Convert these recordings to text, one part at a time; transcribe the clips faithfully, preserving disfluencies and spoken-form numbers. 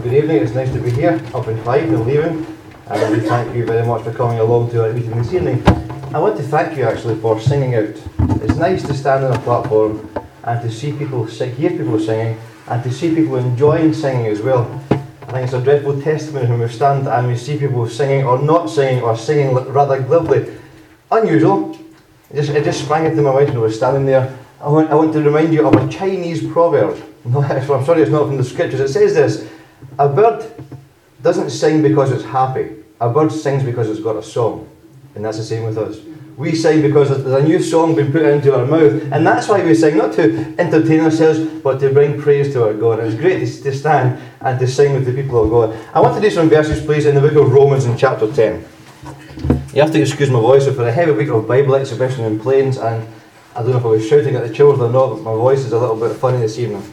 good evening. It's nice to be here, up in Clyde and leaving. And we thank you very much for coming along to our meeting this evening. I want to thank you actually for singing out. It's nice to stand on a platform and to see people sing, hear people singing, and to see people enjoying singing as well. I think it's a dreadful testimony when we stand and we see people singing or not singing or singing rather glibly. Unusual. It just, it just sprang into my mind when I was standing there. I want, I want to remind you of a Chinese proverb. No, I'm sorry, it's not from the scriptures. It says this: a bird doesn't sing because it's happy. A bird sings because it's got a song. And that's the same with us. We sing because there's a new song being put into our mouth. And that's why we sing, not to entertain ourselves, but to bring praise to our God. And it's great to, to stand and to sing with the people of God. I want to do some verses, please, in the book of Romans in chapter ten. You have to excuse my voice for a heavy week of Bible exhibition in Plains, and I don't know if I was shouting at the children or not, but my voice is a little bit funny this evening.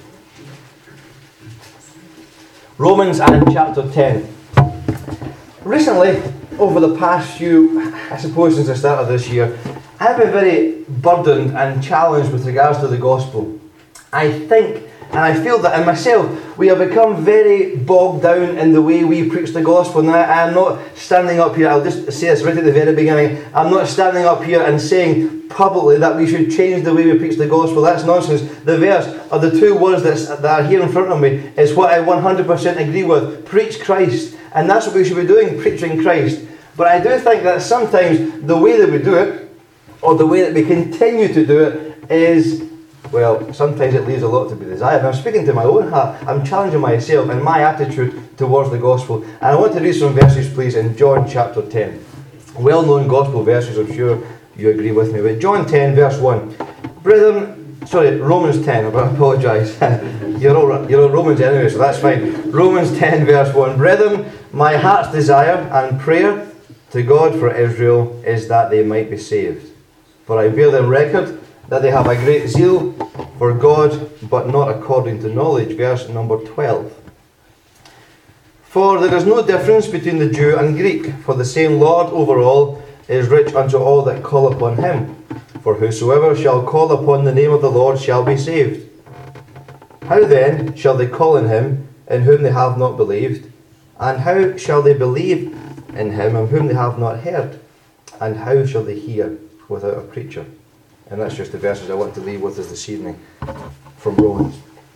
Romans and chapter ten. Recently, over the past few, I suppose since the start of this year, I've been very burdened and challenged with regards to the gospel. I think, and I feel that in myself, we have become very bogged down in the way we preach the gospel. Now, I'm not standing up here, I'll just say this right at the very beginning, I'm not standing up here and saying publicly that we should change the way we preach the gospel. That's nonsense. The verse, or the two words that's, that are here in front of me, is what I one hundred percent agree with. Preach Christ. And that's what we should be doing, preaching Christ. But I do think that sometimes the way that we do it, or the way that we continue to do it, is, well, sometimes it leaves a lot to be desired. I'm speaking to my own heart. I'm challenging myself and my attitude towards the gospel. And I want to read some verses, please, in John chapter ten. Well-known gospel verses, I'm sure you agree with me. But John ten, verse one. Brethren, sorry, Romans ten, I apologise. you're, all, you're all Romans anyway, so that's fine. Romans ten, verse one. Brethren, my heart's desire and prayer to God for Israel is that they might be saved. For I bear them record that they have a great zeal for God, but not according to knowledge. Verse number twelve. For there is no difference between the Jew and Greek, for the same Lord over all is rich unto all that call upon him. For whosoever shall call upon the name of the Lord shall be saved. How then shall they call on him in whom they have not believed? And how shall they believe in him in whom they have not heard? And how shall they hear without a preacher? And that's just the verses I want to leave with us this evening from Romans.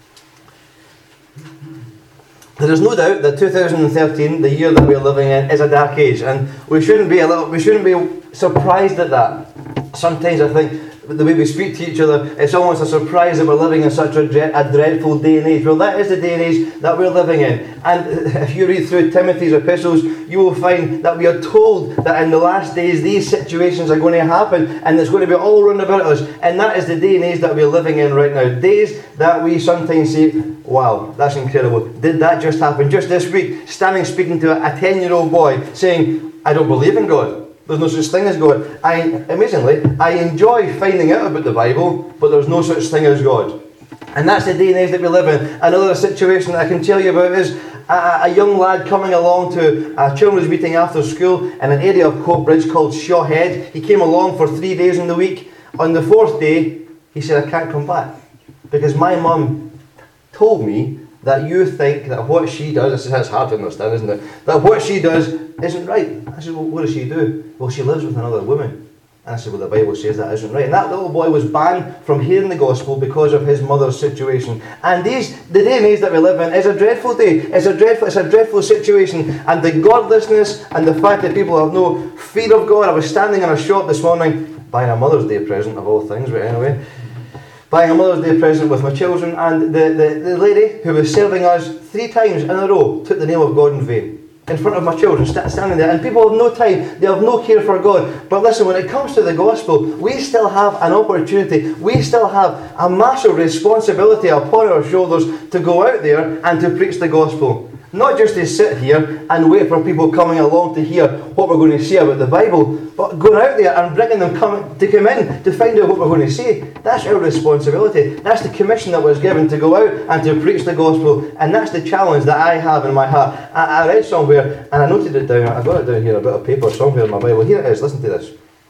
There is no doubt that two thousand thirteen, the year that we are living in, is a dark age, and we shouldn't be a little, we shouldn't be surprised at that. Sometimes I think the way we speak to each other, it's almost a surprise that we're living in such a, dread, a dreadful day and age. Well, that is the day and age that we're living in. And if you read through Timothy's epistles, you will find that we are told that in the last days these situations are going to happen, and it's going to be all around about us. And that is the day and age that we're living in right now. Days that we sometimes say, wow, that's incredible. Did that just happen? Just this week, standing speaking to a ten-year-old boy saying, I don't believe in God. There's no such thing as God. I, amazingly, I enjoy finding out about the Bible, but there's no such thing as God. And that's the day and age that we live in. Another situation that I can tell you about is a, a young lad coming along to a children's meeting after school in an area of Coatbridge called Shaw Head. He came along for three days in the week. On the fourth day, he said, I can't come back, because my mum told me that you think that what she does, this is hard to understand, isn't it? That what she does isn't right. I said, well, what does she do? Well, she lives with another woman. And I said, well, the Bible says that isn't right. And that little boy was banned from hearing the gospel because of his mother's situation. And these, the day and age that we live in is a dreadful day. It's a dreadful, it's a dreadful situation. And the godlessness and the fact that people have no fear of God. I was standing in a shop this morning, buying a Mother's Day present of all things, but anyway. Buying a Mother's Day present with my children, and the, the, the lady who was serving us three times in a row took the name of God in vain in front of my children, st- standing there, and people have no time, they have no care for God. But listen, when it comes to the gospel, we still have an opportunity, we still have a massive responsibility upon our shoulders to go out there and to preach the gospel. Not just to sit here and wait for people coming along to hear what we're going to say about the Bible, but going out there and bringing them come, to come in to find out what we're going to say. That's our responsibility. That's the commission that was given, to go out and to preach the gospel. And that's the challenge that I have in my heart. I, I read somewhere, and I noted it down. I've got it down here, a bit of paper somewhere in my Bible. Here it is, listen to this.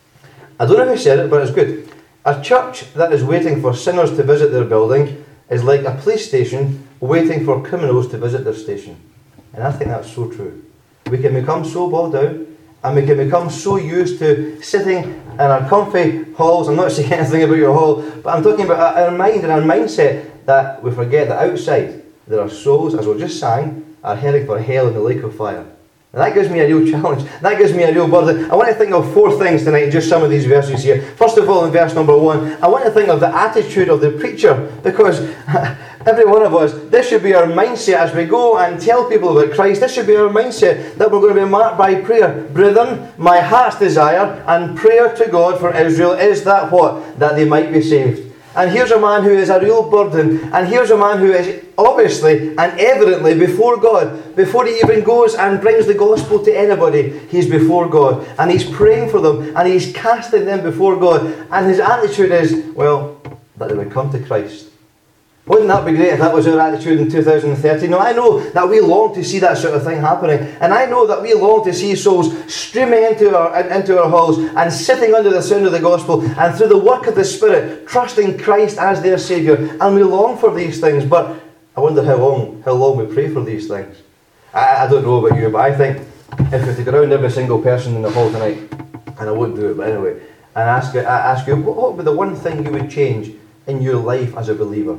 I don't know who said it, but it's good. A church that is waiting for sinners to visit their building is like a police station waiting for criminals to visit their station. And I think that's so true. We can become so bogged down, and we can become so used to sitting in our comfy halls. I'm not saying anything about your hall, but I'm talking about our mind and our mindset, that we forget that outside there are souls, as we just sang, are heading for hell in the lake of fire. And that gives me a real challenge. That gives me a real burden. I want to think of four things tonight, just some of these verses here. First of all, in verse number one, I want to think of the attitude of the preacher, because every one of us, this should be our mindset as we go and tell people about Christ. This should be our mindset, that we're going to be marked by prayer. Brethren, my heart's desire and prayer to God for Israel is that what? That they might be saved. And here's a man who is a real burden, and here's a man who is obviously and evidently before God. Before he even goes and brings the gospel to anybody, he's before God, and he's praying for them, and he's casting them before God, and his attitude is, well, that they would come to Christ. Wouldn't that be great if that was our attitude in two thousand thirteen? Now, I know that we long to see that sort of thing happening, and I know that we long to see souls streaming into our into our halls and sitting under the sound of the gospel, and through the work of the Spirit, trusting Christ as their Saviour. And we long for these things, but I wonder how long how long we pray for these things. I, I don't know about you, but I think if we were to go around every single person in the hall tonight, and I won't do it, but anyway, and ask, I ask you, what would be the one thing you would change in your life as a believer?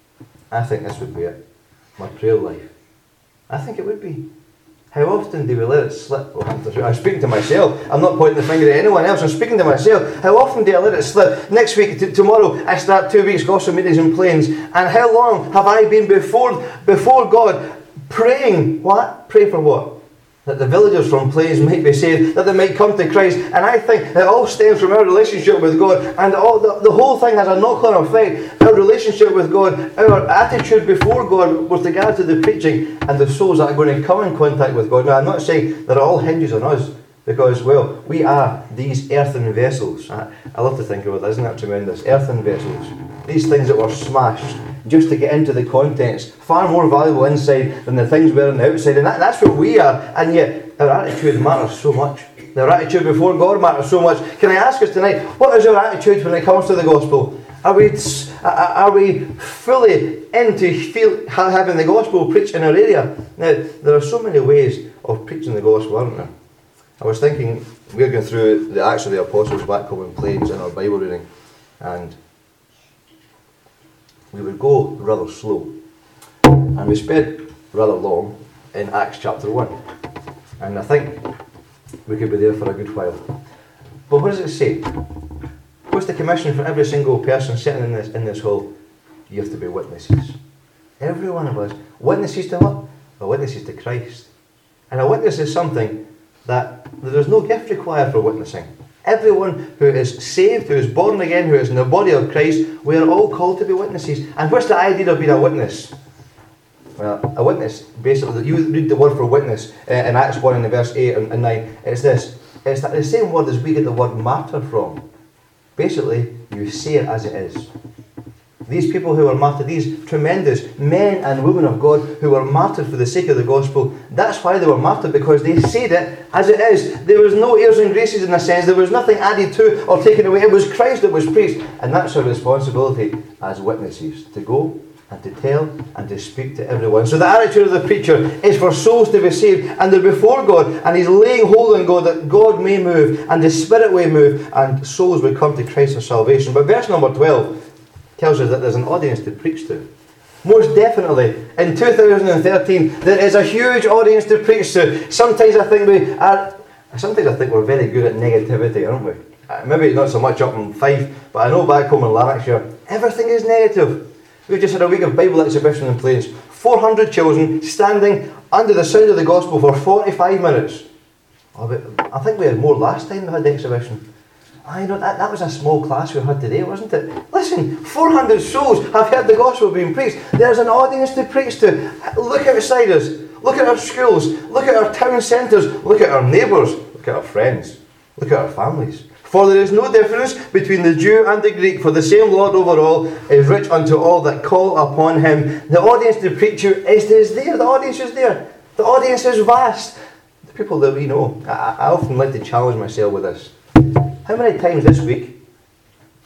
I think this would be it. My prayer life. I think it would be. How often do we let it slip? Oh, I'm speaking to myself. I'm not pointing the finger at anyone else. I'm speaking to myself. How often do I let it slip? Next week, t- tomorrow, I start two weeks gospel meetings in Plains. And how long have I been before before God praying? What? Pray for what? That the villagers from Plains might be saved, that they might come to Christ. And I think it all stems from our relationship with God, and all the, the whole thing has a knock-on effect. Our relationship with God, our attitude before God with regard to the preaching and the souls that are going to come in contact with God. Now, I'm not saying that it all hinges on us, because, well, we are these earthen vessels. I, I love to think of it, isn't that tremendous? Earthen vessels. These things that were smashed just to get into the contents, far more valuable inside than the things we're on the outside. And that, that's what we are. And yet, our attitude matters so much. Our attitude before God matters so much. Can I ask us tonight, what is our attitude when it comes to the gospel? Are we are we fully into feel, having the gospel preached in our area? Now, there are so many ways of preaching the gospel, aren't there? I was thinking, we're going through the Acts of the Apostles back home in Plains in our Bible reading, and we would go rather slow, and we spent rather long in Acts chapter one, and I think we could be there for a good while. But what does it say? What's the commission for every single person sitting in this in this hall? You have to be witnesses. Every one of us. Witnesses to what? We're witnesses to Christ. And a witness is something that there is no gift required for witnessing. Everyone who is saved, who is born again, who is in the body of Christ, we are all called to be witnesses. And what's the idea of being a witness? Well, a witness, basically, you read the word for witness uh, in Acts one in the verse eight and nine. It's this. It's the same word as we get the word martyr from. Basically, you say it as it is. These people who were martyred, these tremendous men and women of God who were martyred for the sake of the gospel, that's why they were martyred, because they said it as it is. There was no airs and graces in a sense. There was nothing added to or taken away. It was Christ that was preached. And that's our responsibility as witnesses, to go and to tell and to speak to everyone. So the attitude of the preacher is for souls to be saved, and they're before God, and he's laying hold on God that God may move and the Spirit may move and souls will come to Christ for salvation. But verse number twelve tells us that there's an audience to preach to. Most definitely, in two thousand thirteen, there is a huge audience to preach to. Sometimes I think we are, sometimes I think we're very good at negativity, aren't we? Uh, maybe not so much up in Fife, but I know back home in Lanarkshire, everything is negative. We've just had a week of Bible exhibition in Plains. four hundred children standing under the sound of the gospel for forty-five minutes. Oh, but I think we had more last time we had the exhibition. I know that, that was a small class we had today, wasn't it? Listen, four hundred souls have heard the gospel being preached. There's an audience to preach to. Look outside us. Look at our schools. Look at our town centres. Look at our neighbours. Look at our friends. Look at our families. For there is no difference between the Jew and the Greek, for the same Lord over all is rich unto all that call upon him. The audience to preach to is, is there. The audience is there. The audience is vast. The people that we know. I, I often like to challenge myself with this. How many times this week, how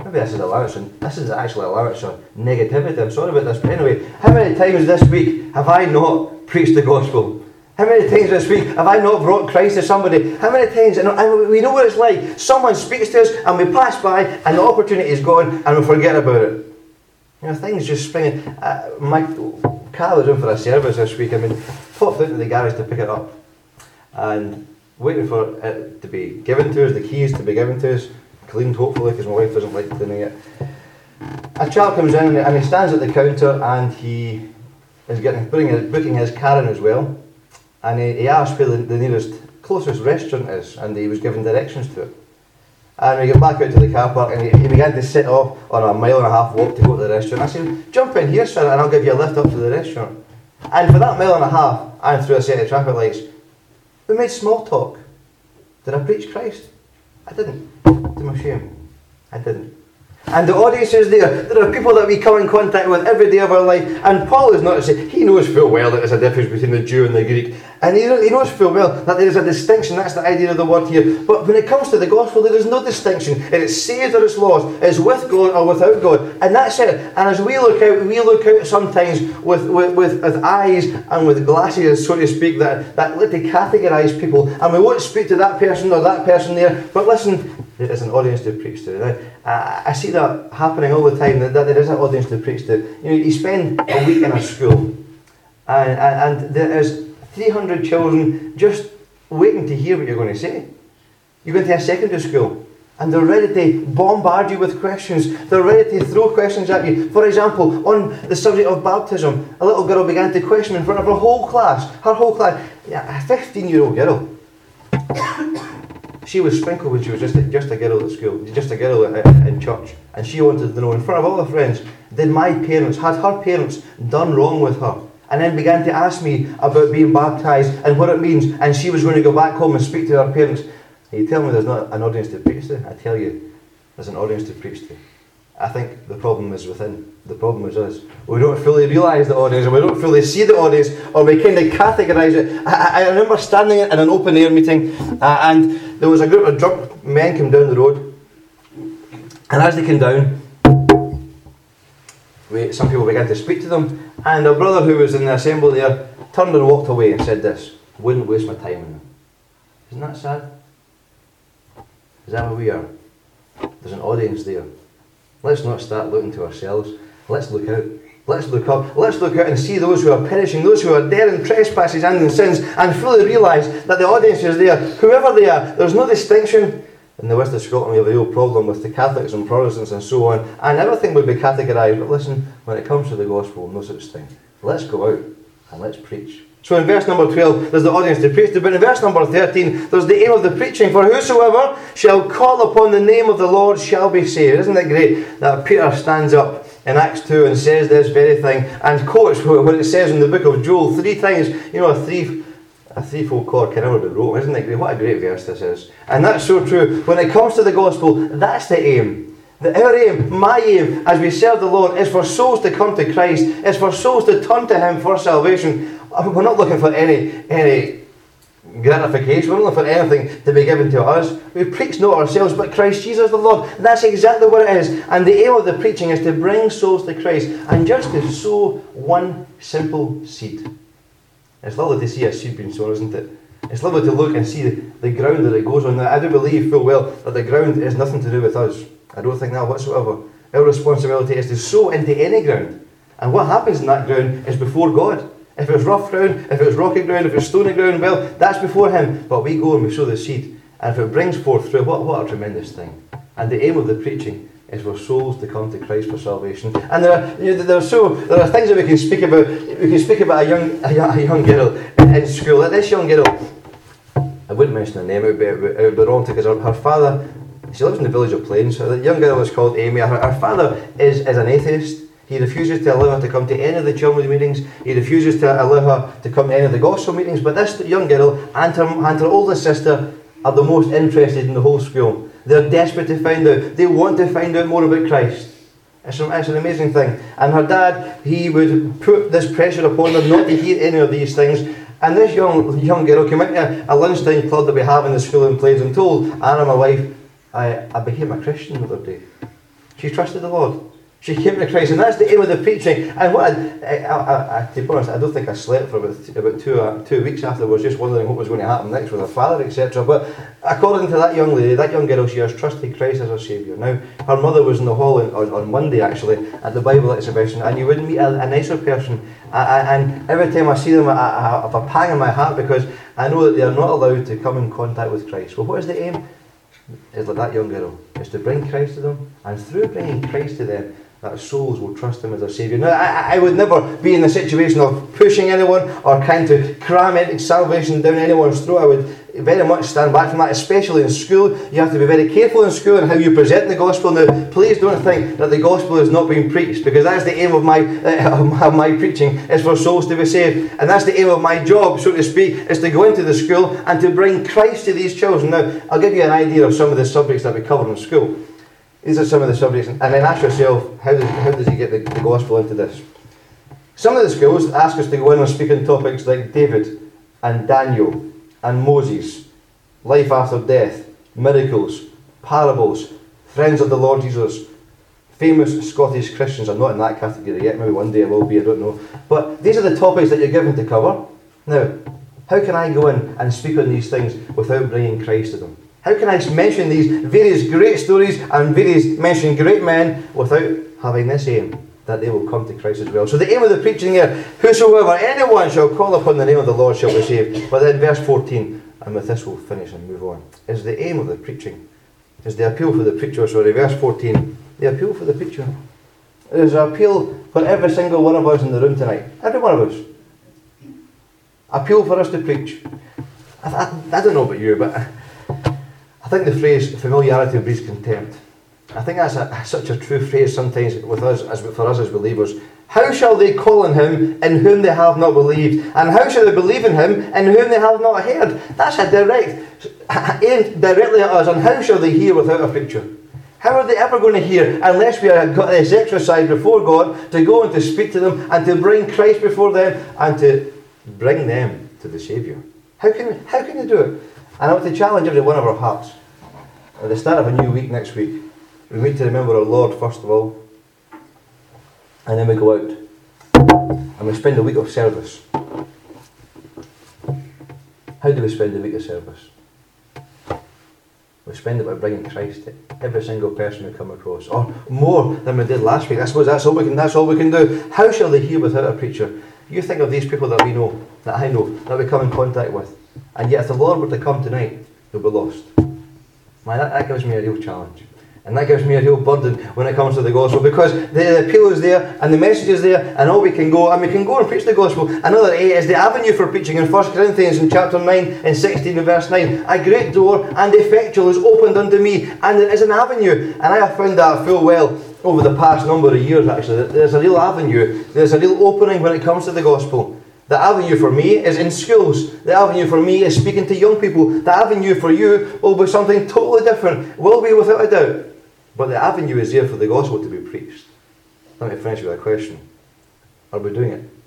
maybe this is a allowance, and this is actually a allowance of negativity. I'm sorry about this, but anyway, how many times this week have I not preached the gospel? How many times this week have I not brought Christ to somebody? How many times, and, and we know what it's like, someone speaks to us and we pass by and the opportunity is gone and we forget about it. You know, things just springing. Uh, my car was in for a service this week. I mean, popped into the garage to pick it up and waiting for it to be given to us, the keys to be given to us, cleaned hopefully because my wife doesn't like cleaning it. A chap comes in and he stands at the counter and he is getting putting his, booking his car in as well. And he, he asked where the, the nearest, closest restaurant is, and he was given directions to it. And we got back out to the car park, and he, he began to set off on a mile and a half walk to go to the restaurant. I said, jump in here, sir, and I'll give you a lift up to the restaurant. And for that mile and a half, and through a set of traffic lights, we made small talk. Did I preach Christ? I didn't. To my shame, I didn't. And the audience is there. There are people that we come in contact with every day of our life. And Paul is not to say, he knows full well that there's a difference between the Jew and the Greek. And he, he knows full well that there is a distinction. That's the idea of the word here. But when it comes to the gospel, there is no distinction. It is saved or it's lost. It's with God or without God. And that's it. And as we look out, we look out sometimes with, with, with, with eyes and with glasses, so to speak, that, that let to categorise people. And we won't speak to that person or that person there. But listen, there is an audience to preach to. Now, I, I see that happening all the time, that, that there is an audience to preach to. You know, you spend a week in a school, and, and, and there is three hundred children just waiting to hear what you're going to say. You go into a secondary school, and they're ready to bombard you with questions. They're ready to throw questions at you. For example, on the subject of baptism, a little girl began to question in front of her whole class, her whole class, yeah, a fifteen-year-old girl. She was sprinkled when she was just a, just a girl at school, just a girl in, in church. And she wanted to know, in front of all her friends, did my parents, had her parents done wrong with her? And then began to ask me about being baptised and what it means. And she was going to go back home and speak to her parents. And you tell me there's not an audience to preach to? I tell you, there's an audience to preach to. I think the problem is within. The problem is us. We don't fully realise the audience, or we don't fully see the audience, or we kind of categorise it. I, I remember standing in an open air meeting, uh, and there was a group of drunk men came down the road, and as they came down, we, some people began to speak to them, and a brother who was in the assembly there turned and walked away and said this: "Wouldn't waste my time on them." Isn't that sad? Is that where we are? There's an audience there. Let's not start looking to ourselves. Let's look out. Let's look up. Let's look out and see those who are perishing, those who are dead in trespasses and in sins, and fully realise that the audience is there. Whoever they are, there's no distinction. In the west of Scotland, we have a real problem with the Catholics and Protestants and so on, and everything would be categorised. But listen, when it comes to the gospel, no such thing. Let's go out and let's preach. So in verse number twelve, there's the audience to preach to, but in verse number thirteen, there's the aim of the preaching. For whosoever shall call upon the name of the Lord shall be saved. Isn't it great that Peter stands up in Acts two and says this very thing, and quotes what it says in the book of Joel three times? You know, a three a threefold cord can never be broken. Isn't it great? What a great verse this is. And that's so true. When it comes to the gospel, that's the aim. The, our aim, my aim, as we serve the Lord, is for souls to come to Christ. It's for souls to turn to Him for salvation. We're not looking for any any gratification. We're not looking for anything to be given to us. We preach not ourselves, but Christ Jesus the Lord. That's exactly what it is. And the aim of the preaching is to bring souls to Christ, and just to sow one simple seed. It's lovely to see a seed being sown, isn't it? It's lovely to look and see the, the ground that it goes on. Now, I do believe full well that the ground is nothing to do with us. I don't think that whatsoever. Our responsibility is to sow into any ground. And what happens in that ground is before God. If it's rough ground, if it's rocky ground, if it's stony ground, well, that's before Him. But we go and we sow the seed. And if it brings forth through, what, what a tremendous thing. And the aim of the preaching is for souls to come to Christ for salvation. And there are, you know, there are so there are things that we can speak about. We can speak about a young a young, a young girl in school. This young girl, I wouldn't mention her name, it would be, it would be wrong to, because her, her father, she lives in the village of Plains. So the young girl is called Amy. Her, her father is, is an atheist. He refuses to allow her to come to any of the children's meetings. He refuses to allow her to come to any of the gospel meetings. But this young girl and her, and her oldest sister are the most interested in the whole school. They're desperate to find out. They want to find out more about Christ. It's an, it's an amazing thing. And her dad, he would put this pressure upon them not to hear any of these things. And this young young girl came into a, a lunchtime club that we have in the school in Plains and told Anna, my wife, I, I became a Christian the other day. She trusted the Lord. She came to Christ, and that's the aim of the preaching. And what I, I, I, I, to be honest, I don't think I slept for about, about two, uh, two weeks afterwards, just wondering what was going to happen next with her father, et cetera. But according to that young lady, that young girl, she has trusted Christ as her Saviour. Now, her mother was in the hall on, on, on Monday, actually, at the Bible exhibition, and you wouldn't meet a, a nicer person. I, I, and every time I see them, I, I have a pang in my heart, because I know that they are not allowed to come in contact with Christ. Well, what is the aim? It's like that young girl. It's to bring Christ to them, and through bringing Christ to them, that souls will trust Him as their Saviour. Now, I, I would never be in the situation of pushing anyone or trying to cram any salvation down anyone's throat. I would very much stand back from that, especially in school. You have to be very careful in school and how you present the gospel. Now, please don't think that the gospel is not being preached, because that's the aim of my, uh, of my preaching, is for souls to be saved. And that's the aim of my job, so to speak, is to go into the school and to bring Christ to these children. Now, I'll give you an idea of some of the subjects that we cover in school. These are some of the subjects, and then ask yourself, how does, how does he get the, the gospel into this? Some of the schools ask us to go in and speak on topics like David and Daniel and Moses, life after death, miracles, parables, friends of the Lord Jesus, famous Scottish Christians. I'm not in that category yet, maybe one day I will be, I don't know. But these are the topics that you're given to cover. Now, how can I go in and speak on these things without bringing Christ to them? How can I mention these various great stories and various mention great men without having this aim, that they will come to Christ as well? So the aim of the preaching here, whosoever anyone shall call upon the name of the Lord shall be saved. But then verse fourteen, and with this we'll finish and move on, is the aim of the preaching, is the appeal for the preacher. Sorry, verse fourteen, the appeal for the preacher. It is an appeal for every single one of us in the room tonight. Every one of us. Appeal for us to preach. I, I, I don't know about you, but I think the phrase familiarity breeds contempt. I think that's a, such a true phrase sometimes with us, as for us as believers. How shall they call on Him in whom they have not believed? And how shall they believe in Him in whom they have not heard? That's a direct, aimed directly at us. And how shall they hear without a preacher? How are they ever going to hear unless we have got this exercise before God to go and to speak to them and to bring Christ before them and to bring them to the Saviour? How can, how can you do it? And I want to challenge every one of our hearts. At the start of a new week next week, we need to remember our Lord first of all, and then we go out and we spend a week of service. How do we spend the week of service? We spend it by bringing Christ to every single person we come across, or more than we did last week. I suppose that's all we can. That's all we can do. How shall they hear without a preacher? You think of these people that we know, that I know, that we come in contact with, and yet if the Lord were to come tonight, they'll be lost. Man, that, that gives me a real challenge. And that gives me a real burden when it comes to the gospel, because the appeal is there and the message is there, and all we can go, and we can go and preach the gospel. Another A is the avenue for preaching. In First Corinthians in chapter nine and sixteen and verse nine, a great door and effectual is opened unto me, and there is an avenue. And I have found that full well over the past number of years actually, that there's a real avenue, there's a real opening when it comes to the gospel. The avenue for me is in schools. The avenue for me is speaking to young people. The avenue for you will be something totally different. Will be, without a doubt. But the avenue is there for the gospel to be preached. Let me finish with a question. Are we doing it?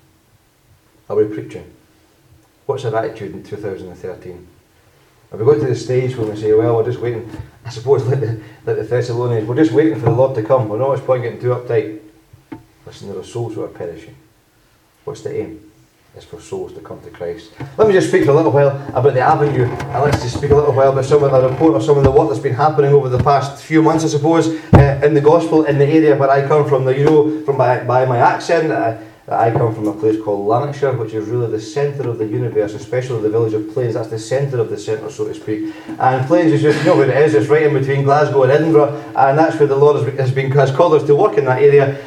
Are we preaching? What's our attitude in two thousand thirteen? Have we got to the stage when we say, well, we're just waiting, I suppose like the, like the Thessalonians, we're just waiting for the Lord to come. We're not always point getting too uptight. Listen, there are souls who are perishing. What's the aim? Is for souls to come to Christ. Let me just speak for a little while about the avenue, and let's just speak a little while about some of the report of some of the work that's been happening over the past few months, I suppose, uh, in the gospel in the area where I come from. Now, you know from by, by my accent uh, that I come from a place called Lanarkshire, which is really the centre of the universe, especially the village of Plains. That's the centre of the centre, so to speak. And Plains is just, you know where it is, it's right in between Glasgow and Edinburgh, and that's where the Lord has, has been has called us to work in that area.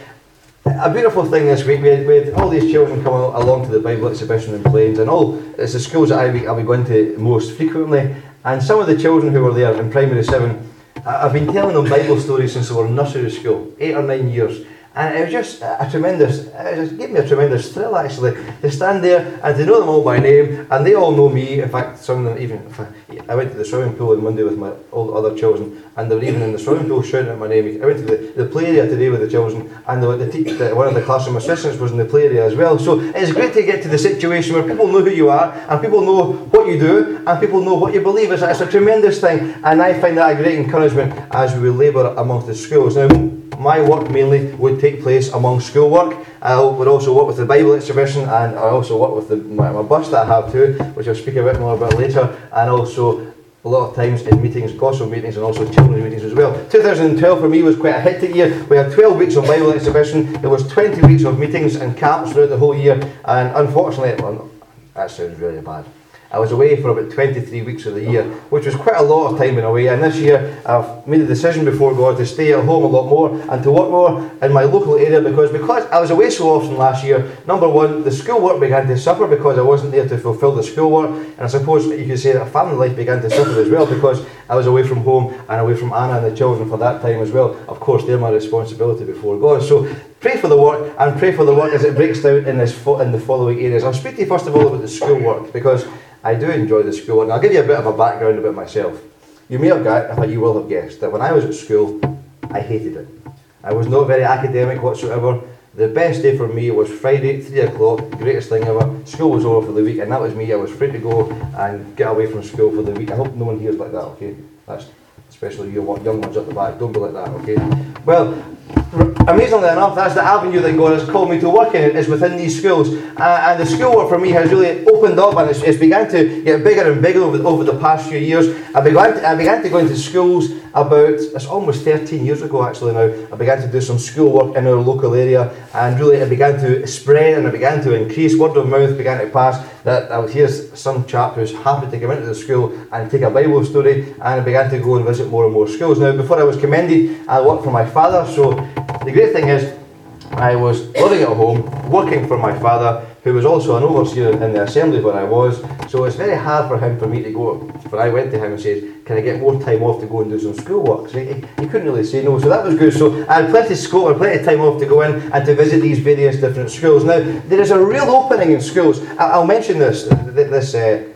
A beautiful thing this week, we had, we had all these children come along to the Bible exhibition in Plains, and all it's the schools that I be, I'll be going to most frequently, and some of the children who were there in primary seven, I've been telling them Bible stories since they were in nursery school, eight or nine years. And it was just a tremendous, it just gave me a tremendous thrill actually, to stand there and to know them all by name, and they all know me. In fact, some of them even, I went to the swimming pool on Monday with my all the other children, and they were even in the swimming pool shouting at my name. I went to the, the play area today with the children, and the, the teacher, the, one of the classroom assistants was in the play area as well. So it's great to get to the situation where people know who you are, and people know what you do, and people know what you believe. It's, it's a tremendous thing, and I find that a great encouragement as we labour amongst the schools. Now, my work mainly would take place among schoolwork. I would also work with the Bible exhibition, and I also work with the, my, my bus that I have too, which I'll speak a bit more about later, and also a lot of times in meetings, gospel meetings, and also children's meetings as well. two thousand twelve for me was quite a hectic year. We had twelve weeks of Bible exhibition, there was twenty weeks of meetings and camps throughout the whole year, and unfortunately, well, that sounds really bad. I was away for about twenty-three weeks of the year, which was quite a lot of time in away, and this year I've made a decision before God to stay at home a lot more and to work more in my local area, because because I was away so often last year. Number one, the schoolwork began to suffer because I wasn't there to fulfil the schoolwork, and I suppose you could say that family life began to suffer as well because I was away from home and away from Anna and the children for that time as well. Of course, they're my responsibility before God. So pray for the work, and pray for the work as it breaks down in this fo- in the following areas. I'll speak to you first of all about the schoolwork, because I do enjoy the schoolwork. I'll give you a bit of a background about myself. You may have got, I thought you will have guessed, that when I was at school, I hated it. I was not very academic whatsoever. The best day for me was Friday, three o'clock, greatest thing ever. School was over for the week, and that was me. I was free to go and get away from school for the week. I hope no one here's like that, okay? That's especially you young ones at the back, don't be like that, okay? Well, amazingly enough, that's the avenue that God has called me to work in, is within these schools. Uh, and the schoolwork for me has really opened up, and it's, it's began to get bigger and bigger over, over the past few years. I began, to, I began to go into schools about, it's almost thirteen years ago actually now. I began to do some schoolwork in our local area, and really it began to spread and it began to increase. Word of mouth began to pass that I was here's some chap who's happy to come into the school and take a Bible story, and I began to go and visit more and more schools. Now, before I was commended, I worked for my father, so the great thing is I was living at home, working for my father, who was also an overseer in the assembly where I was, so it's very hard for him for me to go. But I went to him and said, can I get more time off to go and do some schoolwork? So he, he couldn't really say no, so that was good. So I had plenty of scope and plenty of time off to go in and to visit these various different schools. Now, there is a real opening in schools. I'll mention this, this uh,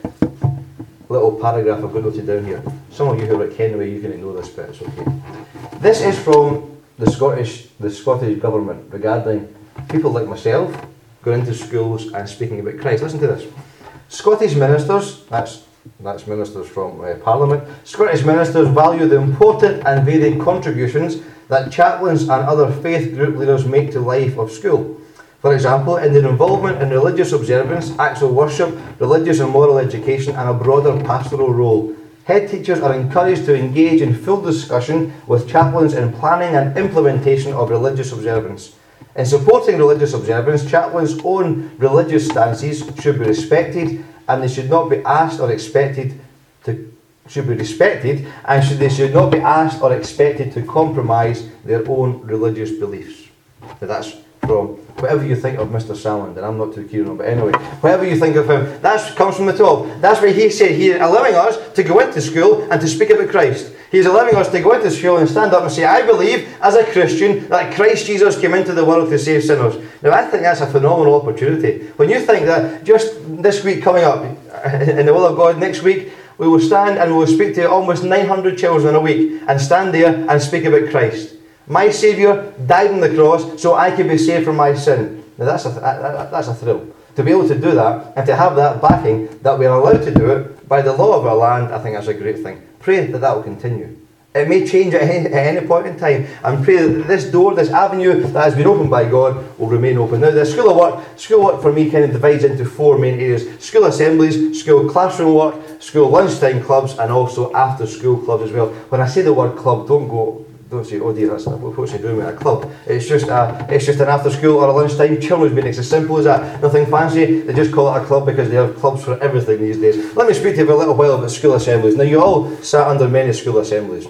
little paragraph I've got noted down here. Some of you who are at Kenway, you can know this bit, it's okay. This is from the Scottish, the Scottish Government regarding people like myself going into schools and speaking about Christ. Listen to this. Scottish ministers, that's that's ministers from uh, Parliament, Scottish ministers value the important and varied contributions that chaplains and other faith group leaders make to life of school. For example, in their involvement in religious observance, acts of worship, religious and moral education, and a broader pastoral role. Head teachers are encouraged to engage in full discussion with chaplains in planning and implementation of religious observance. In supporting religious observance, chaplains' own religious stances should be respected, and they should not be asked or expected to should be respected, and should, they should not be asked or expected to compromise their own religious beliefs. Now that's from whatever you think of Mister Salmond, and I'm not too keen on him, but anyway, whatever you think of him, that comes from the top. That's what he said. He's allowing us to go into school and to speak about Christ. He's allowing us to go into school and stand up and say, I believe as a Christian that Christ Jesus came into the world to save sinners. Now I think that's a phenomenal opportunity. When you think that just this week coming up, in the will of God, next week, we will stand and we will speak to almost nine hundred children a week and stand there and speak about Christ. My Saviour died on the cross so I could be saved from my sin. Now that's a, that's a thrill. To be able to do that and to have that backing that we are allowed to do it by the law of our land, I think that's a great thing. Pray that that will continue. It may change at any, at any point in time, and pray that this door, this avenue that has been opened by God will remain open. Now the school of work, school work for me kind of divides into four main areas. School assemblies, school classroom work, school lunchtime clubs, and also after school clubs as well. When I say the word club, don't go Don't say, oh dear, that's not what's he doing with a club. It's just a, it's just an after school or a lunchtime children's meeting. It's as simple as that. Nothing fancy. They just call it a club because they have clubs for everything these days. Let me speak to you for a little while about school assemblies. Now you all sat under many school assemblies.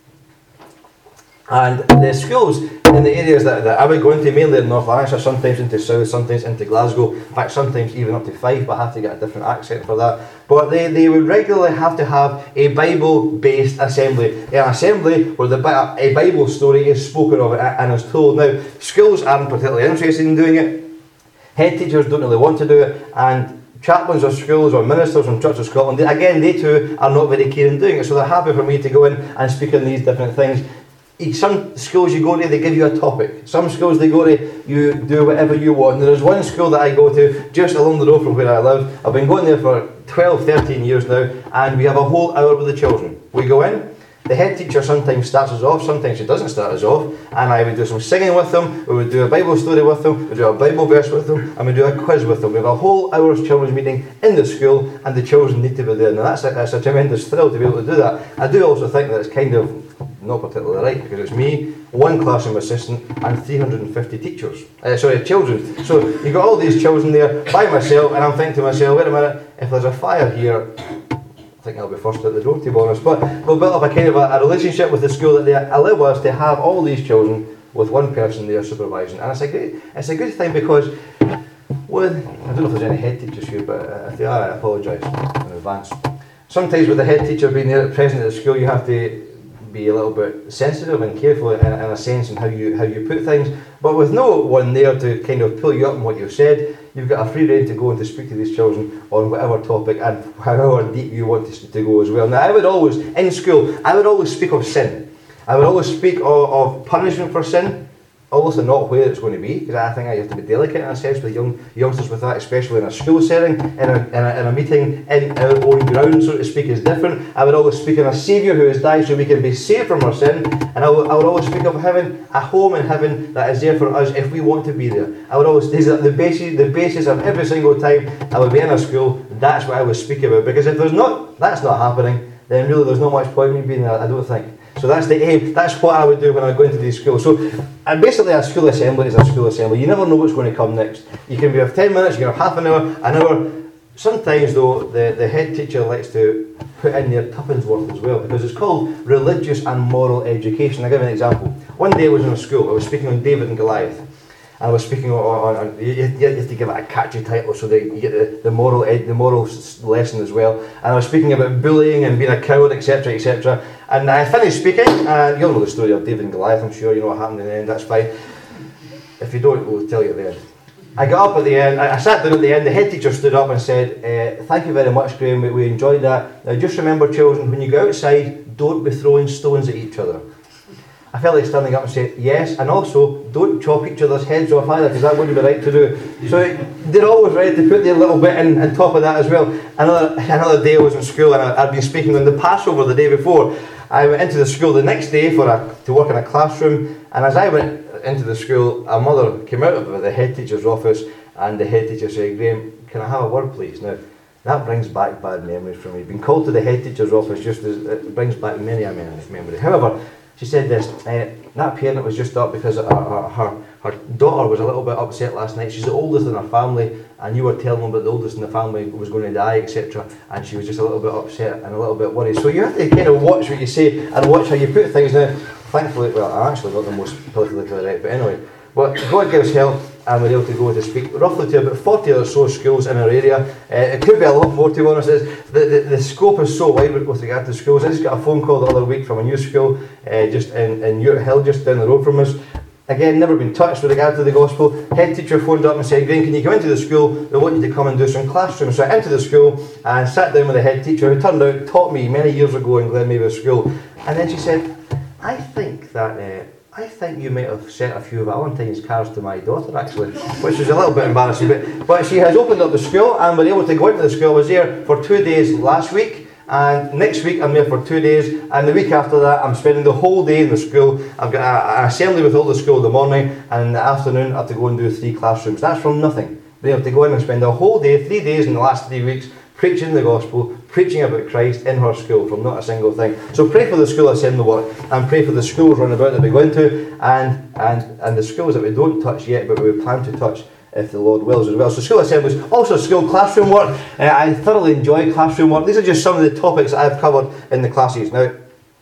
And the schools in the areas that, that I would go into, mainly in North Lanarkshire, sometimes into South, sometimes into Glasgow, in fact sometimes even up to Fife, but I have to get a different accent for that. But they, they would regularly have to have a Bible-based assembly. An assembly where the, a Bible story is spoken of and is told. Now, schools aren't particularly interested in doing it. Head teachers don't really want to do it, and chaplains of schools or ministers from Church of Scotland, they, again, they too are not very keen in doing it, so they're happy for me to go in and speak on these different things. Some schools you go to, they give you a topic. Some schools they go to, you do whatever you want. And there's one school that I go to just along the road from where I live. I've been going there for twelve, thirteen years now, and we have a whole hour with the children. We go in, the head teacher sometimes starts us off, sometimes she doesn't start us off, and I would do some singing with them, we would do a Bible story with them, we would do a Bible verse with them, and we do a quiz with them. We have a whole hour's children's meeting in the school, and the children need to be there. Now that's a, that's a tremendous thrill to be able to do that. I do also think that it's kind of not particularly right, because it's me, one classroom assistant, and three hundred fifty teachers. Uh, sorry, children. So you've got all these children there by myself, and I'm thinking to myself, wait a minute, if there's a fire here, I think I'll be first at the door, to be honest. But we've built up a kind of a, a relationship with the school that they allow us to have all these children with one person there supervising, and it's a great, it's a good thing, because when, I don't know if there's any head teachers here, but if they are, I apologise in advance. Sometimes with the head teacher being there present at the school, you have to be a little bit sensitive and careful in, in a sense in how you how you put things. But with no one there to kind of pull you up on what you've said, you've got a free rein to go and to speak to these children on whatever topic and however deep you want to, to go as well. Now, I would always, in school, I would always speak of sin. I would always speak of, of punishment for sin, obviously not where it's going to be, because I think I have to be delicate in a sense with young youngsters with that, especially in a school setting, in a, in a, in a meeting in our own ground, so to speak, is different. I would always speak of a Saviour who has died so we can be saved from our sin, and I would, I would always speak of having a home in heaven that is there for us if we want to be there. I would always, these are the basis, the basis of every single time I would be in a school, that's what I would speak about, because if there's not, that's not happening, then really there's not much point in me being there, I don't think. So that's the aim, that's what I would do when I go into these schools. So, and basically a school assembly is a school assembly. You never know what's going to come next. You can be have ten minutes, you can have half an hour, an hour. Sometimes though, the, the head teacher likes to put in their tuppence worth as well, because it's called religious and moral education. I'll give you an example. One day I was in a school, I was speaking on David and Goliath. I was speaking on, on, on you, you have to give it a catchy title so that you get the, the moral ed, the moral lesson as well. And I was speaking about bullying and being a coward, et cetera, et cetera. And I finished speaking, and you'll know the story of David and Goliath, I'm sure you know what happened in the end, that's fine. If you don't, we'll tell you at the end. I got up at the end, I, I sat down at the end, the head teacher stood up and said, uh, thank you very much, Graham, we, we enjoyed that. Now just remember, children, when you go outside, don't be throwing stones at each other. I felt like standing up and saying yes, and also don't chop each other's heads off either, because that wouldn't be right to do. So they're always ready to put their little bit in on top of that as well. Another another day I was in school, and I, I'd been speaking on the Passover the day before. I went into the school the next day for a, to work in a classroom, and as I went into the school, a mother came out of the head teacher's office, and the head teacher said, Graham, can I have a word please? Now, that brings back bad memories for me. Being called to the head teacher's office just as, it brings back many a memory. However, she said this, uh, that parent was just up because her, her, her, her daughter was a little bit upset last night. She's the oldest in her family, and you were telling them that the oldest in the family was going to die, et cetera. And she was just a little bit upset and a little bit worried. So you have to kind of watch what you say and watch how you put things. Now, thankfully, well, I actually got the most politically correct, but anyway. But God gives help, and we're able to go to speak roughly to about forty or so schools in our area. Uh, it could be a lot more, to be honest. It's, the, the, the scope is so wide with regard to schools. I just got a phone call the other week from a new school uh, just in, in Ute Hill, just down the road from us. Again, never been touched with regard to the gospel. Head teacher phoned up and said, Graham, can you come into the school? They want you to come and do some classrooms. So I went into the school and sat down with the head teacher, who turned out taught me many years ago in Glenmavis School. And then she said, I think that... Uh, I think you might have sent a few Valentine's cards to my daughter, actually, which was a little bit embarrassing. But, but she has opened up the school, and we're able to go into the school. I was there for two days last week, and next week I'm there for two days, and the week after that I'm spending the whole day in the school. I've got a, an assembly with all the school in the morning, and in the afternoon I have to go and do three classrooms. That's from nothing. They have to go in and spend the whole day, three days in the last three weeks, preaching the gospel, preaching about Christ in her school from not a single thing. So pray for the school assembly work, and pray for the schools round about that we go into, and, and, and the schools that we don't touch yet, but we plan to touch if the Lord wills as well. So school assemblies, also school classroom work. Uh, I thoroughly enjoy classroom work. These are just some of the topics that I've covered in the classes. Now,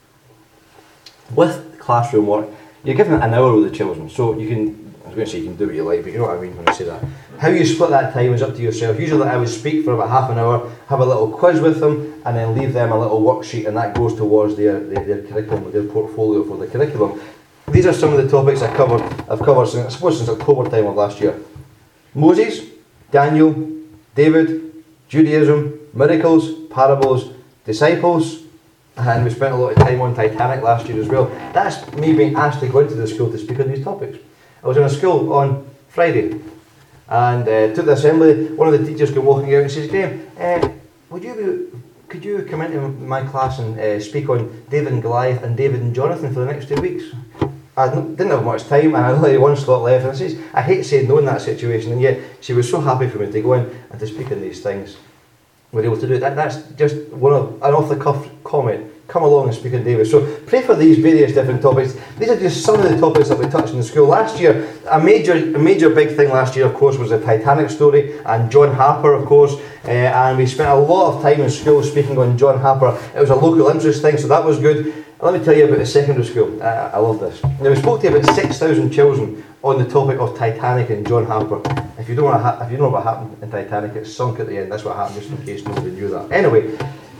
with classroom work, you're given an hour with the children, so you can, I was going to say you can do what you like, but you know what I mean when I say that. How you split that time is up to yourself. Usually I would speak for about half an hour, have a little quiz with them, and then leave them a little worksheet, and that goes towards their, their, their curriculum, their portfolio for the curriculum. These are some of the topics I covered, I've covered since, I suppose since October time of last year. Moses, Daniel, David, Judaism, miracles, parables, disciples, and we spent a lot of time on Titanic last year as well. That's me being asked to go into the school to speak on these topics. I was in a school on Friday, and uh, took the assembly. One of the teachers came walking out and says, Graham, uh, would you be could you come into my class and uh, speak on David and Goliath and David and Jonathan for the next two weeks? I didn't have much time and I only had one slot left, and I says, I hate saying no in that situation, and yet she was so happy for me to go in and to speak on these things. We're able to do it. That, that's just one of an off-the-cuff comment. Come along and speak on David. So pray for these various different topics. These are just some of the topics that we touched in the school. Last year, a major a major big thing last year, of course, was the Titanic story and John Harper, of course. Uh, and we spent a lot of time in school speaking on John Harper. It was a local interest thing, so that was good. Let me tell you about the secondary school. I, I love this. Now, we spoke to about six thousand children on the topic of Titanic and John Harper. If you don't know what, ha- if you don't know what happened in Titanic, it sunk at the end. That's what happened, just in case nobody knew that. Anyway,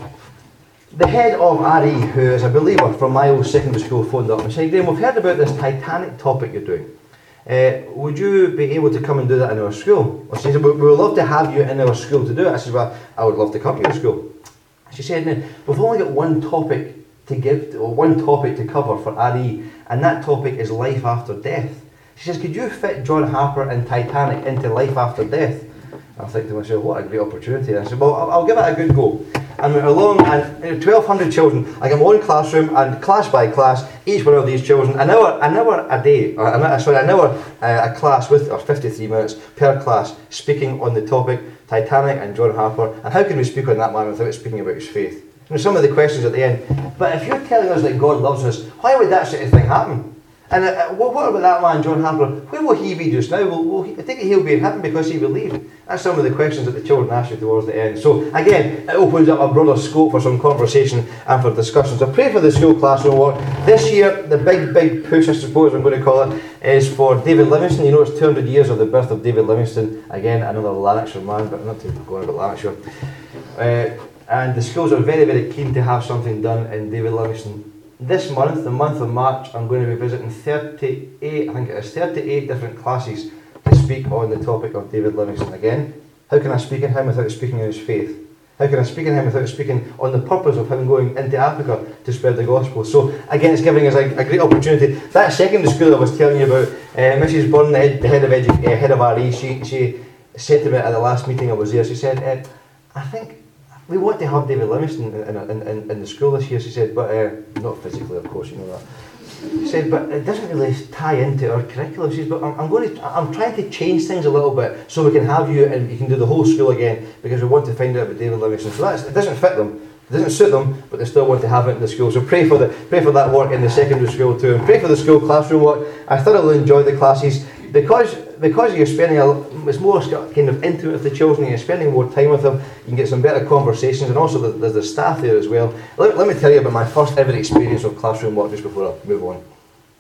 the head of R E, who is a believer from my old secondary school, phoned up and said, Graham, we've heard about this Titanic topic you're doing. Uh, would you be able to come and do that in our school? Well, she said, we would love to have you in our school to do it. I said, well, I would love to come to your school. She said, no, we've only got one topic to give, or one topic to cover for R E, and that topic is life after death. She says, could you fit John Harper and Titanic into life after death? I think to myself, what a great opportunity. And I said, well, I'll, I'll give it a good go. And went along, and you know, twelve hundred children, like I'm on classroom, and class by class, each one of these children, an hour, an hour a day, or an, sorry, an hour uh, a class with, or fifty-three minutes per class, speaking on the topic, Titanic and John Harper, and how can we speak on that man without speaking about his faith? You know, some of the questions at the end, but if you're telling us that God loves us, why would that sort of thing happen? And uh, what, what about that man, John Harper? Where will he be just now? Will, will he, I think he'll be in heaven because he believed. That's some of the questions that the children ask you towards the end. So again, it opens up a broader scope for some conversation and for discussion. So pray for the school classroom work. This year, the big, big push, I suppose I'm going to call it, is for David Livingstone. You know, it's two hundred years of the birth of David Livingstone. Again, another Lanarkshire man, but I'm not too going about Lanarkshire. Uh, and the schools are very, very keen to have something done in David Livingstone. This month, the month of March, I'm going to be visiting thirty-eight, I think it is, thirty-eight different classes to speak on the topic of David Livingstone again. How can I speak in him without speaking in his faith? How can I speak in him without speaking on the purpose of him going into Africa to spread the gospel? So again, it's giving us a, a great opportunity. That secondary school I was telling you about, uh, Missus Byrne, the head, the head of edu- uh, head of R E, she, she said to me at the last meeting I was there, she said, uh, I think we want to have David Livingstone in, in, in, in the school this year, she said, but uh, not physically, of course, you know that. She said, but it doesn't really tie into our curriculum. She says, but I'm, I'm going to, I'm trying to change things a little bit so we can have you and you can do the whole school again because we want to find out about David Livingstone. So that's, it doesn't fit them, it doesn't suit them, but they still want to have it in the school. So pray for the pray for that work in the secondary school too, and pray for the school classroom work. I thoroughly enjoy the classes because because you're spending a, it's more kind of intimate with the children. You're spending more time with them. You can get some better conversations, and also the, there's the staff there as well. Let, let me tell you about my first ever experience of classroom work just before I move on.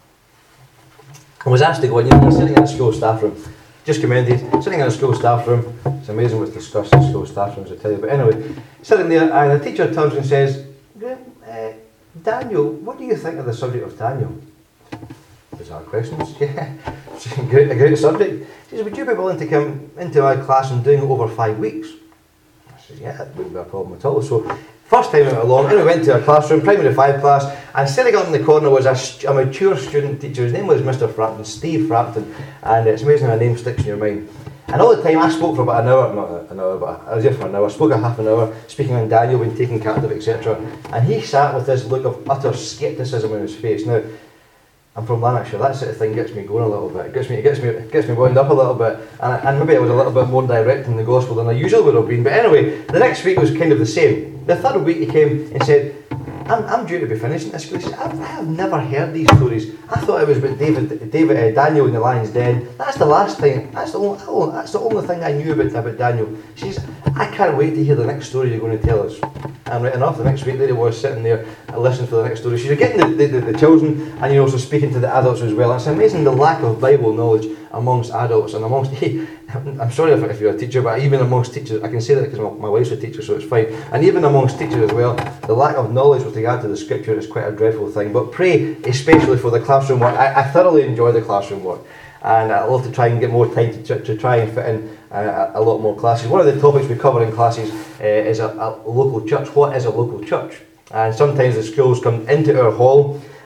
I was asked to go in, you know, I'm sitting in a school staff room, just commended, sitting in a school staff room. It's amazing what's discussed in school staff rooms, I tell you. But anyway, sitting there, and the teacher turns and says, uh, Daniel, what do you think of the subject of Daniel? Bizarre questions, yeah. great, a great subject. She says, would you be willing to come into my class and doing it over five weeks? I said, yeah, that wouldn't be a problem at all. So, first time I went along, and we went to our classroom, primary five class, and sitting up in the corner was a, a mature student teacher. His name was Mister Frampton, Steve Frampton, and it's amazing how a name sticks in your mind. And all the time I spoke for about an hour, not an hour, but I was there for an hour. I spoke a half an hour, speaking on Daniel being taken captive, et cetera. And he sat with this look of utter scepticism on his face. Now, I'm from Lanarkshire, that sort of thing gets me going a little bit. It gets me, it gets me, it gets me wound up a little bit, and, and maybe I was a little bit more direct in the gospel than I usually would have been. But anyway, the next week was kind of the same. The third week he came and said, I'm, I'm due to be finishing this school. He said, I have never heard these stories. I thought it was about David, David uh, Daniel in the lion's den. That's the last thing, that's the only, that's the only thing I knew about, about Daniel. She says, I can't wait to hear the next story you're going to tell us. And right enough, the next week there he was sitting there and listening to the next story. She's getting the, the, the, the children, and you're also speaking to the adults as well. And it's amazing the lack of Bible knowledge amongst adults and amongst, I'm sorry if, if you're a teacher, but even amongst teachers, I can say that because my, my wife's a teacher, so it's fine. And even amongst teachers as well, the lack of knowledge with regard to the scripture is quite a dreadful thing. But pray especially for the classroom work. I, I thoroughly enjoy the classroom work, and I love to try and get more time to, to try and fit in uh, a, a lot more classes. One of the topics we cover in classes uh, is a, a local church. What is a local church? And sometimes the schools come into our hall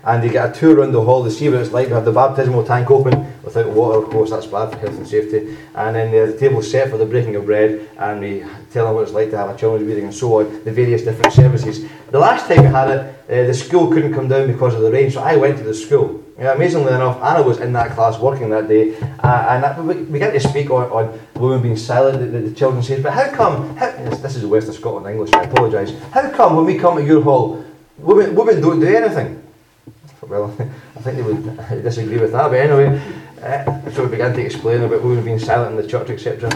and you get a tour around the hall to see what it's like. We have the baptismal tank open without water, of course, that's bad for health and safety. And then the, the table set for the breaking of bread, and we tell them what it's like to have a children's meeting and so on, the various different services. The last time we had it, uh, the school couldn't come down because of the rain, so I went to the school. Yeah, amazingly enough, Anna was in that class working that day, uh, and that, we began to speak on, on women being silent, the, the, the children says, but how come, how, this is the West of Scotland English, I apologise, how come when we come to your hall, women, women don't do anything? Well, I think they would disagree with that, but anyway, uh, so we began to explain about women being silent in the church, et cetera.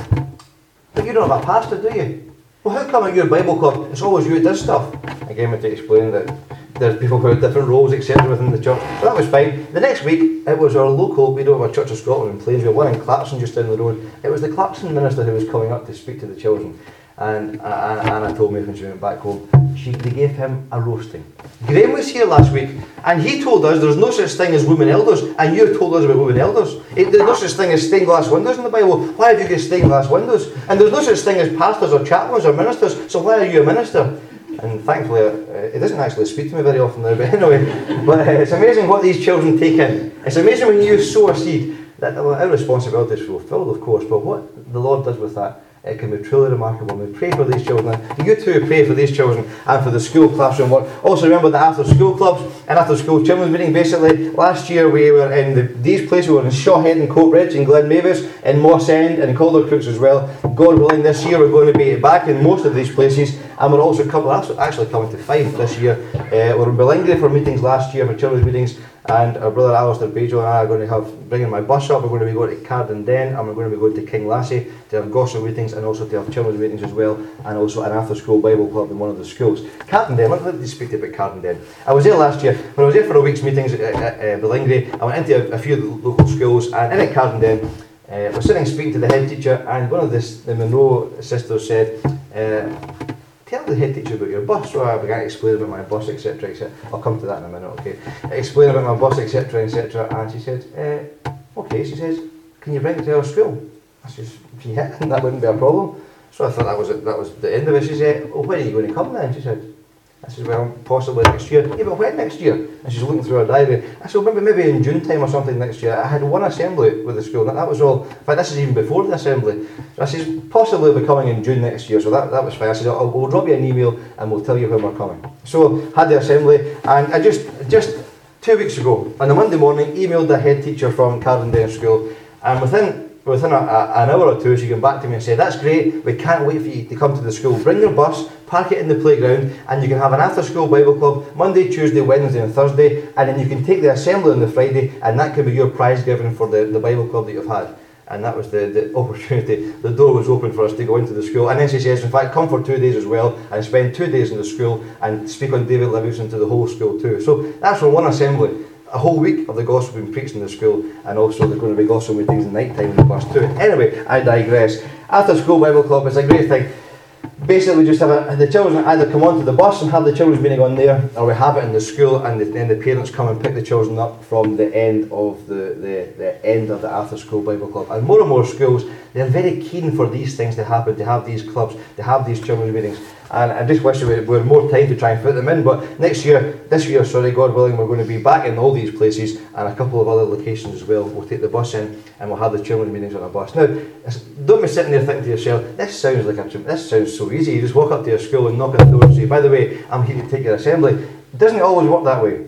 But you don't have a pastor, do you? Well, how come at your Bible club, it's always you who does stuff? Again, we had to explain that there's people who have different roles, et cetera within the church. So that was fine. The next week, it was our local, we don't have a Church of Scotland in Plainsville, one in Clarkson just down the road. It was the Clarkson minister who was coming up to speak to the children. And uh, Anna told me when she went back home, she, they gave him a roasting. Graham was here last week, and he told us there's no such thing as women elders, and you told us about women elders. It, there's no such thing as stained glass windows in the Bible. Why have you got stained glass windows? And there's no such thing as pastors or chaplains or ministers, so why are you a minister? And thankfully, uh, it doesn't actually speak to me very often now, but anyway, but uh, it's amazing what these children take in. It's amazing when you sow a seed, that well, our responsibility is fulfilled, of course, but what the Lord does with that, it can be truly remarkable. We pray for these children. You too pray for these children and for the school classroom work. Also remember the after school clubs and after school children's meeting. Basically, last year we were in the, these places. We were in Shawhead and Coatbridge and Glen Mavis, in Moss End and Calder Crooks as well. God willing, this year we're going to be back in most of these places, and we're also coming, actually coming to five this year. Uh, we were in Ballingry for meetings last year, for children's meetings. And our brother Alistair Bajo and I are going to have, bringing my bus up, we're going to be going to Cardenden, and we're going to be going to King Lassie to have gospel meetings and also to have children's meetings as well, and also an after school Bible club in one of the schools. Cardenden, let me speak about Cardenden. I was there last year, when I was there for a week's meetings at, at, at Ballingry, I went into a, a few local schools, and in at Cardenden, uh, I was sitting speaking to the head teacher, and one of the, the Monroe sisters said, uh, tell the head teacher about your bus. So I began to explain about my bus, et cetera, et cetera. I'll come to that in a minute, okay? Explain about my bus, et cetera, et cetera. And she said, uh, okay, she says, can you bring it to our school? I says, yeah, that wouldn't be a problem. So I thought that was it, that was the end of it. She said, oh, when are you going to come then? She said, I said, well, possibly next year. Yeah, but when next year? And she's looking through her diary. I said, well, maybe, maybe in June time or something next year. I had one assembly with the school, and that was all. In fact, this is even before the assembly. So I said, possibly we'll be coming in June next year, so that, that was fine. I said, I'll, we'll drop you an email and we'll tell you when we're coming. So had the assembly, and I just, just two weeks ago, on a Monday morning, emailed the head teacher from Cardenden School, and within Within a, a, an hour or two, she came back to me and said, that's great, we can't wait for you to come to the school. Bring your bus, park it in the playground, and you can have an after-school Bible club Monday, Tuesday, Wednesday and Thursday, and then you can take the assembly on the Friday, and that can be your prize given for the, the Bible club that you've had. And that was the, the opportunity. The door was open for us to go into the school. And then she says, in fact, come for two days as well, and spend two days in the school, and speak on David Livingstone to the whole school too. So that's from one assembly. A whole week of the gospel being preached in the school, and also there's going to be gospel meetings at night time in the bus too. Anyway, I digress. After school Bible club is a great thing. Basically, we just have a, the children either come onto the bus and have the children's meeting on there, or we have it in the school, and the, then the parents come and pick the children up from the end of the, the, the end of the after school Bible club. And more and more schools, they're very keen for these things to happen, to have these clubs, to have these children's meetings. And I just wish we had more time to try and fit them in. But next year, this year, sorry, God willing, we're going to be back in all these places and a couple of other locations as well. We'll take the bus in and we'll have the children's meetings on a bus. Now, don't be sitting there thinking to yourself, this sounds like a, this sounds so easy. You just walk up to your school and knock on the door and say, by the way, I'm here to take your assembly. It doesn't always work that way.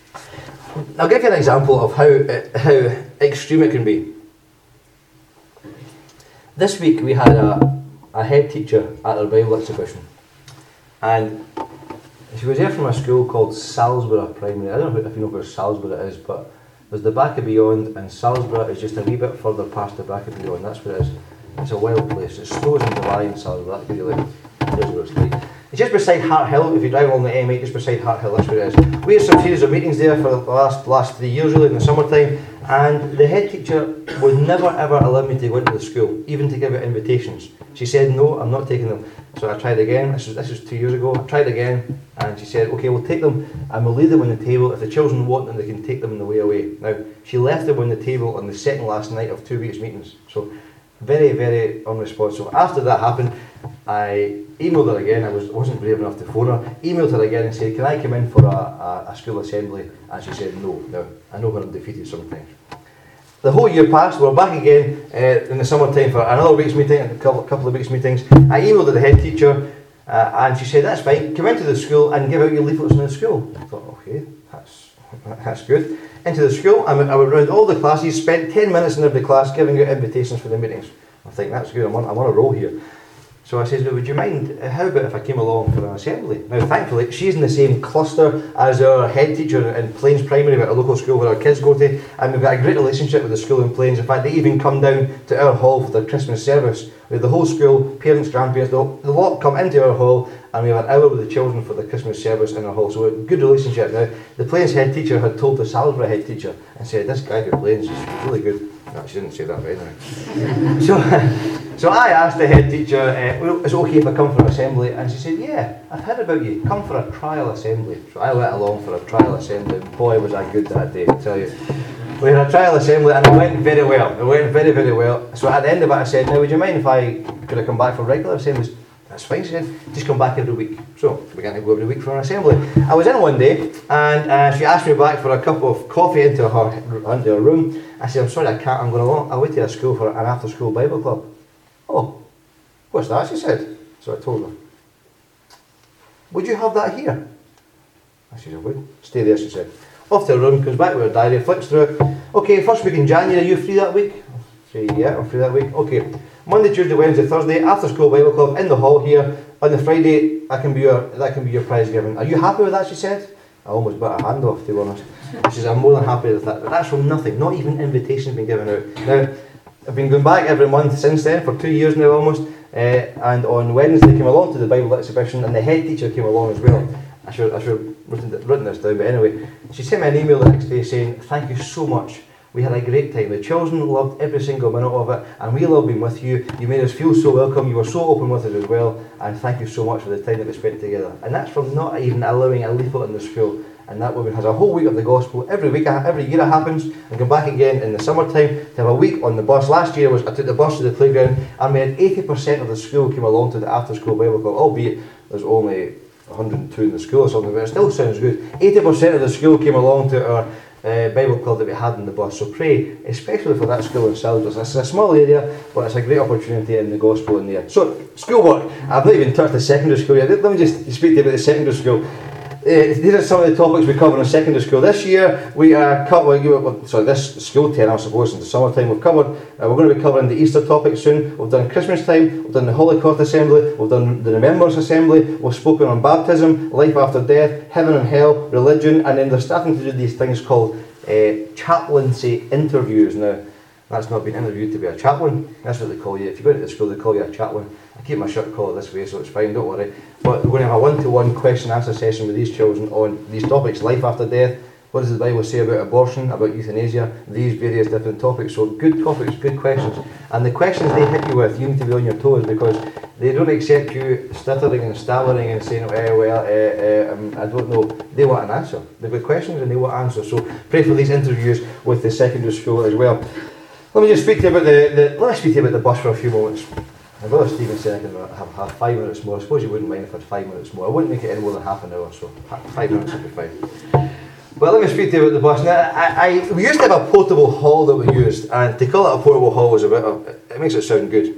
I'll give you an example of how, uh, how extreme it can be. This week we had a, a head teacher at our Bible exhibition. And she was there from a school called Salisbury Primary. I don't know if you know where Salisbury is, but there's the Back of Beyond, and Salisbury is just a wee bit further past the Back of Beyond. That's where it is. It's a wild place. It snows in July in Salisbury. That gives you like, there's where it's like. It's just beside Hart Hill. If you drive along the M eight, just beside Hart Hill, that's where it is. We had some series of meetings there for the last last three years, really, in the summertime. And the head teacher would never ever allow me to go into the school, even to give out invitations. She said, no, I'm not taking them. So I tried again. This was, this was two years ago. I tried again, and she said, okay, we'll take them and we'll leave them on the table. If the children want them, they can take them on the way away. Now, she left them on the table on the second last night of two weeks' meetings. So very, very unresponsive. After that happened, I emailed her again. I was, wasn't brave enough to phone her. Emailed her again and said, can I come in for a, a, a school assembly? And she said, no. Now, I know her undefeated sometimes. The whole year passed. We're back again uh, in the summertime for another week's meeting, a couple, couple of weeks' meetings. I emailed her the head teacher, uh, and she said, that's fine. Come into the school and give out your leaflets in the school. I thought, okay, that's that's good. Into the school, I went, I went round all the classes, spent ten minutes in every class giving out invitations for the meetings. I think that's good. I'm on, I'm on a roll here. So I said, no, would you mind, how about if I came along for an assembly? Now, thankfully, she's in the same cluster as our head teacher in Plains Primary, at a local school where our kids go to, and we've got a great relationship with the school in Plains. In fact, they even come down to our hall for their Christmas service. We have the whole school, parents, grandparents, the, the lot come into our hall, and we have an hour with the children for the Christmas service in our hall. So a good relationship. Now, the Plains head teacher had told the Salisbury head teacher and said, this guy from Plains is really good. No, she didn't say that, but anyway. so, so I asked the head teacher, uh, well, is it okay if I come for an assembly? And she said, yeah, I've heard about you. Come for a trial assembly. So I went along for a trial assembly. Boy, was I good that day, I tell you. We had a trial assembly and it went very well. It went very, very well. So at the end of it, I said, now would you mind if I could I come back for regular assemblies? That's fine, she said, just come back every week. So we began to go every week for an assembly. I was in one day and uh, she asked me back for a cup of coffee into her, into her room. I said, I'm sorry, I can't, I'm going along. I went to a school for an after school Bible club. Oh, what's that, she said. So I told her, would you have that here? I said, I would. Stay there, she said. Off to her room, comes back with her diary, flicks through it. Okay, first week in January, are you free that week? I say, yeah, I'm free that week. Okay. Monday, Tuesday, Wednesday, Thursday, after school Bible club in the hall here. On the Friday, that can be your that can be your prize giving. Are you happy with that? She said. I almost bit her hand off, to be honest. She says, I'm more than happy with that. But that's from nothing. Not even invitations been given out. Now, I've been going back every month since then for two years now almost. Uh, and on Wednesday came along to the Bible exhibition, and the head teacher came along as well. I should I should have written, written this down, but anyway, she sent me an email the next day saying, thank you so much. We had a great time. The children loved every single minute of it, and we love being with you. You made us feel so welcome. You were so open with us as well, and thank you so much for the time that we spent together. And that's from not even allowing a leaflet in the school. And that woman has a whole week of the gospel every week, every year it happens, and come back again in the summertime to have a week on the bus. Last year was I took the bus to the playground, and we had eighty percent of the school came along to the after school Bible club, albeit there's only one hundred and two in the school or something, but it still sounds good. eighty percent of the school came along to our Uh, Bible club that we had in the bus. So pray, especially for that school in Salisbury. It's a small area, but it's a great opportunity in the gospel in there. So, schoolwork. I've not even touched the secondary school yet. Let me just speak to you about the secondary school. Uh, these are some of the topics we cover in secondary school. This year, we are covering, well, sorry, this school term, I suppose, in the summertime, we've covered, uh, we're going to be covering the Easter topic soon. We've done Christmas time, we've done the Holocaust Assembly, we've done the Remembrance Assembly, we've spoken on baptism, life after death, heaven and hell, religion, and then they're starting to do these things called uh, chaplaincy interviews. Now, that's not being interviewed to be a chaplain, that's what they call you. If you go into the school, they call you a chaplain. I keep my shirt collar this way, so it's fine, don't worry. But we're going to have a one-to-one question answer session with these children on these topics: life after death, what does the Bible say about abortion, about euthanasia, these various different topics. So good topics, good questions. And the questions they hit you with, you need to be on your toes, because they don't accept you stuttering and stammering and saying, eh, well, eh, eh, um, I don't know. They want an answer. They've got questions and they want answers. So pray for these interviews with the secondary school as well. Let me just speak to you about the, the let me speak to you about the bus for a few moments. My brother Stephen said I can have, have five minutes more. I suppose you wouldn't mind if I had five minutes more. I wouldn't make it any more than half an hour, so five minutes would be fine. But let me speak to you about the bus. Now, I, I, we used to have a portable hall that we used, and to call it a portable hall was a bit of, it makes it sound good.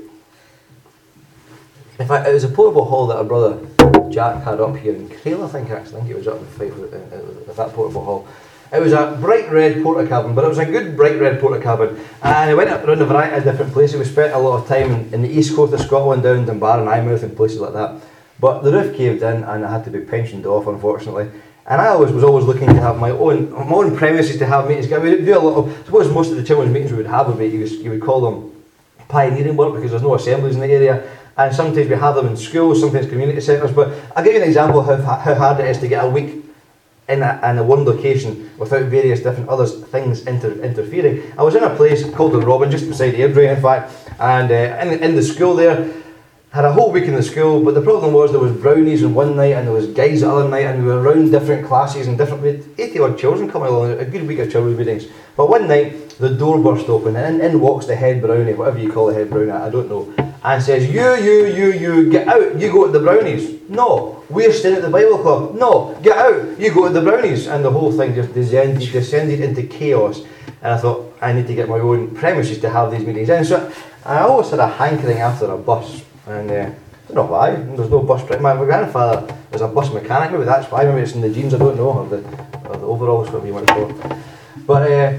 In fact, it was a portable hall that our brother Jack had up here in Crail, I think actually. I think it was up in Fife with that portable hall. It was a bright red porta cabin, but it was a good bright red porta cabin. And I went around a variety of different places. We spent a lot of time in, in the east coast of Scotland, down Dunbar and Eyemouth and places like that. But the roof caved in and I had to be pensioned off, unfortunately. And I always was always looking to have my own my own premises to have meetings. We do a lot of, I suppose most of the children's meetings we would have would be, you would, you would call them pioneering work, because there's no assemblies in the area. And sometimes we have them in schools, sometimes community centres. But I'll give you an example of how, how hard it is to get a week in a, in a one location without various different other things inter, interfering. I was in a place called the Robin, just beside Airdrie in fact, and uh, in, in the school there, had a whole week in the school, but the problem was there was brownies on one night and there was guys the other night, and we were around different classes and different, we had eighty odd children coming along, a good week of children's meetings. But one night, the door burst open and in, in walks the head brownie, whatever you call the head brownie, I don't know. and says, you, you, you, you, get out, you go to the Brownies. No, we're staying at the Bible Club. No, get out, you go to the Brownies. And the whole thing just descended, descended into chaos. And I thought, I need to get my own premises to have these meetings in. So I always had a hankering after a bus. And uh, I don't know why, there's no bus. My, my grandfather was a bus mechanic, maybe that's why, maybe it's in the genes, I don't know, or the, or the overalls, what we went for. But uh,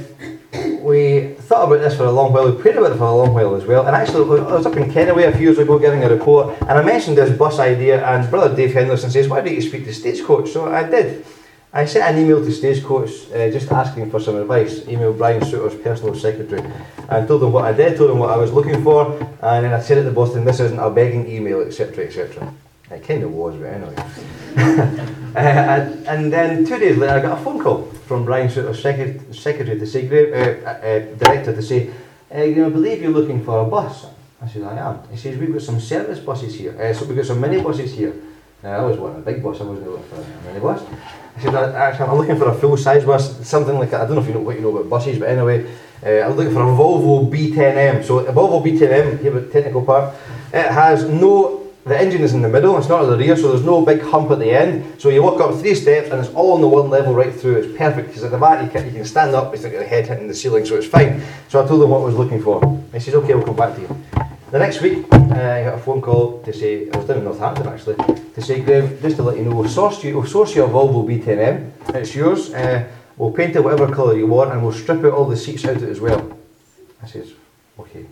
we thought about this for a long while, we prayed about it for a long while as well. And actually, I was up in Kennaway a few years ago giving a report, and I mentioned this bus idea, and Brother Dave Henderson says, why don't you speak to Stagecoach? So I did. I sent an email to Stagecoach uh, just asking for some advice, email Brian Souter's personal secretary, and told them what I did, told them what I was looking for, and then I said at the bottom, this isn't a begging email, etc, et cetera. It kind of was, but anyway. uh, and, and then two days later I got a phone call from Brian Souter's secret, secretary to say, uh, uh, director to say, uh, you know, I believe you're looking for a bus. I said, I am. He says, we've got some service buses here, uh, so we've got some mini buses here. Uh, I was wanting a big bus, I wasn't looking for a mini bus. I said, actually, I'm looking for a full-size bus, something like, I don't know if you know what you know about buses, but anyway, uh, I'm looking for a Volvo B ten M. So a Volvo B ten M, here at Technical Park, it has no, the engine is in the middle, it's not at the rear, so there's no big hump at the end. So you walk up three steps and it's all on the one level right through. It's perfect, because at the back you can, you can stand up, it's like your head hitting the ceiling, so it's fine. So I told him what I was looking for. He says, okay, we'll come back to you. The next week, uh, I got a phone call to say, I was down in Northampton actually, to say, Graham, just to let you know, we'll source you, we'll source you a Volvo B ten M, it's yours, uh, we'll paint it whatever colour you want, and we'll strip out all the seats out of it as well. I says, okay.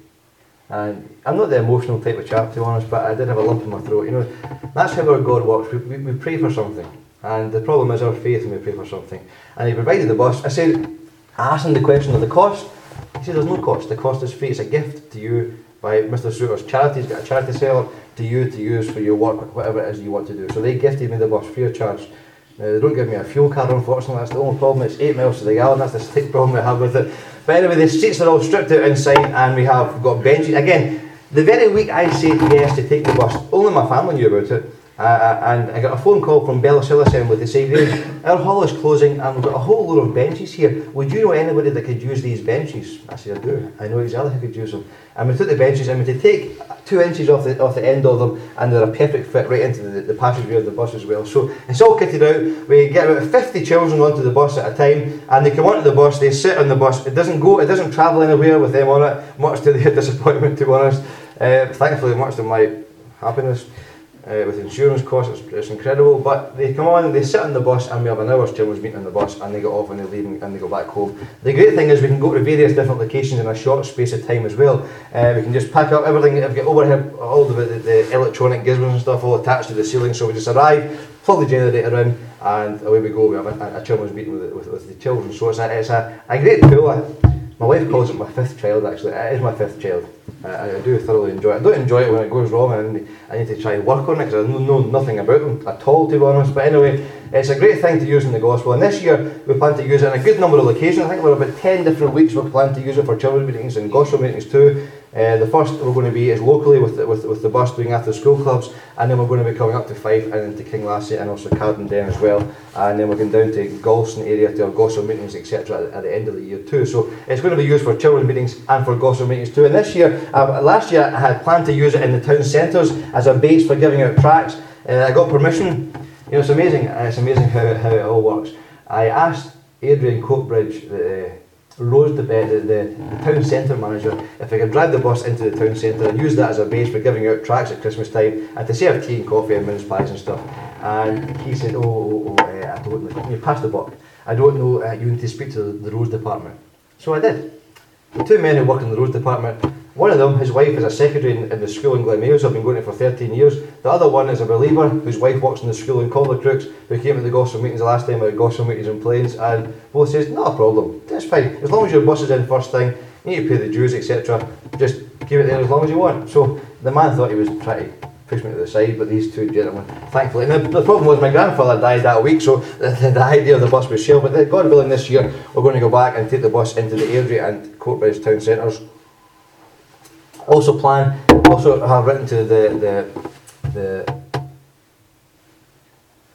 And I'm not the emotional type of chap, to be honest, but I did have a lump in my throat. You know, that's how our God works, we, we, we pray for something, and the problem is our faith when we pray for something. And he provided the bus. I said, I asked him the question of the cost. He said, there's no cost, the cost is free, it's a gift to you by Mister Souter's charity. He's got a charity seller to you to use for your work, whatever it is you want to do. So they gifted me the bus free of charge. Now, they don't give me a fuel card, unfortunately, that's the only problem. It's eight miles to the gallon, that's the slight problem I have with it. But anyway, the seats are all stripped out inside, and we have got benches. Again, the very week I said yes to take the bus, only my family knew about it. Uh, and I got a phone call from Bellishill Assembly to say, our hall is closing and we've got a whole load of benches here. Would you know anybody that could use these benches? I said, I do. I know exactly who could use them. And we took the benches and we to take two inches off the off the end of them, and they're a perfect fit right into the, the passageway of the bus as well. So it's all kitted out. We get about fifty children onto the bus at a time, and they come onto the bus, they sit on the bus. It doesn't go, it doesn't travel anywhere with them on it, much to their disappointment, to be honest. Uh, thankfully, much to my happiness. Uh, with insurance costs, it's, it's incredible. But they come on, they sit on the bus, and we have an hour's children's meeting on the bus, and they get off and they leave and, and they go back home. The great thing is we can go to various different locations in a short space of time as well. Uh, we can just pack up everything. We've got overhead, all the, the, the electronic gizmos and stuff all attached to the ceiling, so we just arrive, plug the generator in, and away we go. We have a, a children's meeting with the, with, with the children. So it's a, it's a, a great tool. I, my wife calls it my fifth child, actually. It is my fifth child. I, I do thoroughly enjoy it. I don't enjoy it when it goes wrong, and I need to try and work on it because I know nothing about them at all, to be honest. But anyway, it's a great thing to use in the gospel. And this year we plan to use it in a good number of locations. I think we're about ten different weeks we plan to use it for children's meetings and gospel meetings too. Uh, the first we're going to be is locally with the, with, with the bus doing after school clubs, and then we're going to be coming up to Fife and into Kinglassie and also Cardenden as well, and then we're going down to Galston area to our gospel meetings, et cetera at, at the end of the year too. So it's going to be used for children's meetings and for gospel meetings too. And this year, uh, last year I had planned to use it in the town centres as a base for giving out tracts. Uh, I got permission. You know, it's amazing. It's amazing how, how it all works. I asked Adrian Coatbridge, the Rose, the, the, the, the town centre manager, if I could drive the bus into the town centre and use that as a base for giving out tracts at Christmas time and to serve tea and coffee and mince pies and stuff. And he said, oh, oh, oh uh, I don't know, you pass the buck. I don't know, uh, you need to speak to the, the Rose department. So I did. The two men who work in the Rose department, one of them, his wife is a secretary in, in the school in Glenmailes, I've been going to for thirteen years. The other one is a believer whose wife works in the school in Calder Crooks, who came to the gospel meetings the last time I had gospel meetings in Plains, and both says, not a problem, that's fine, as long as your bus is in first thing, you need to pay the dues, et cetera, just keep it there as long as you want. So the man thought he was trying to push me to the side, but these two gentlemen, thankfully, and the, the problem was my grandfather died that week, so the, the, the idea of the bus was shelved, but God willing this year we're going to go back and take the bus into the Airdrie and Coatbridge town centres. Also plan, also have written to the the, the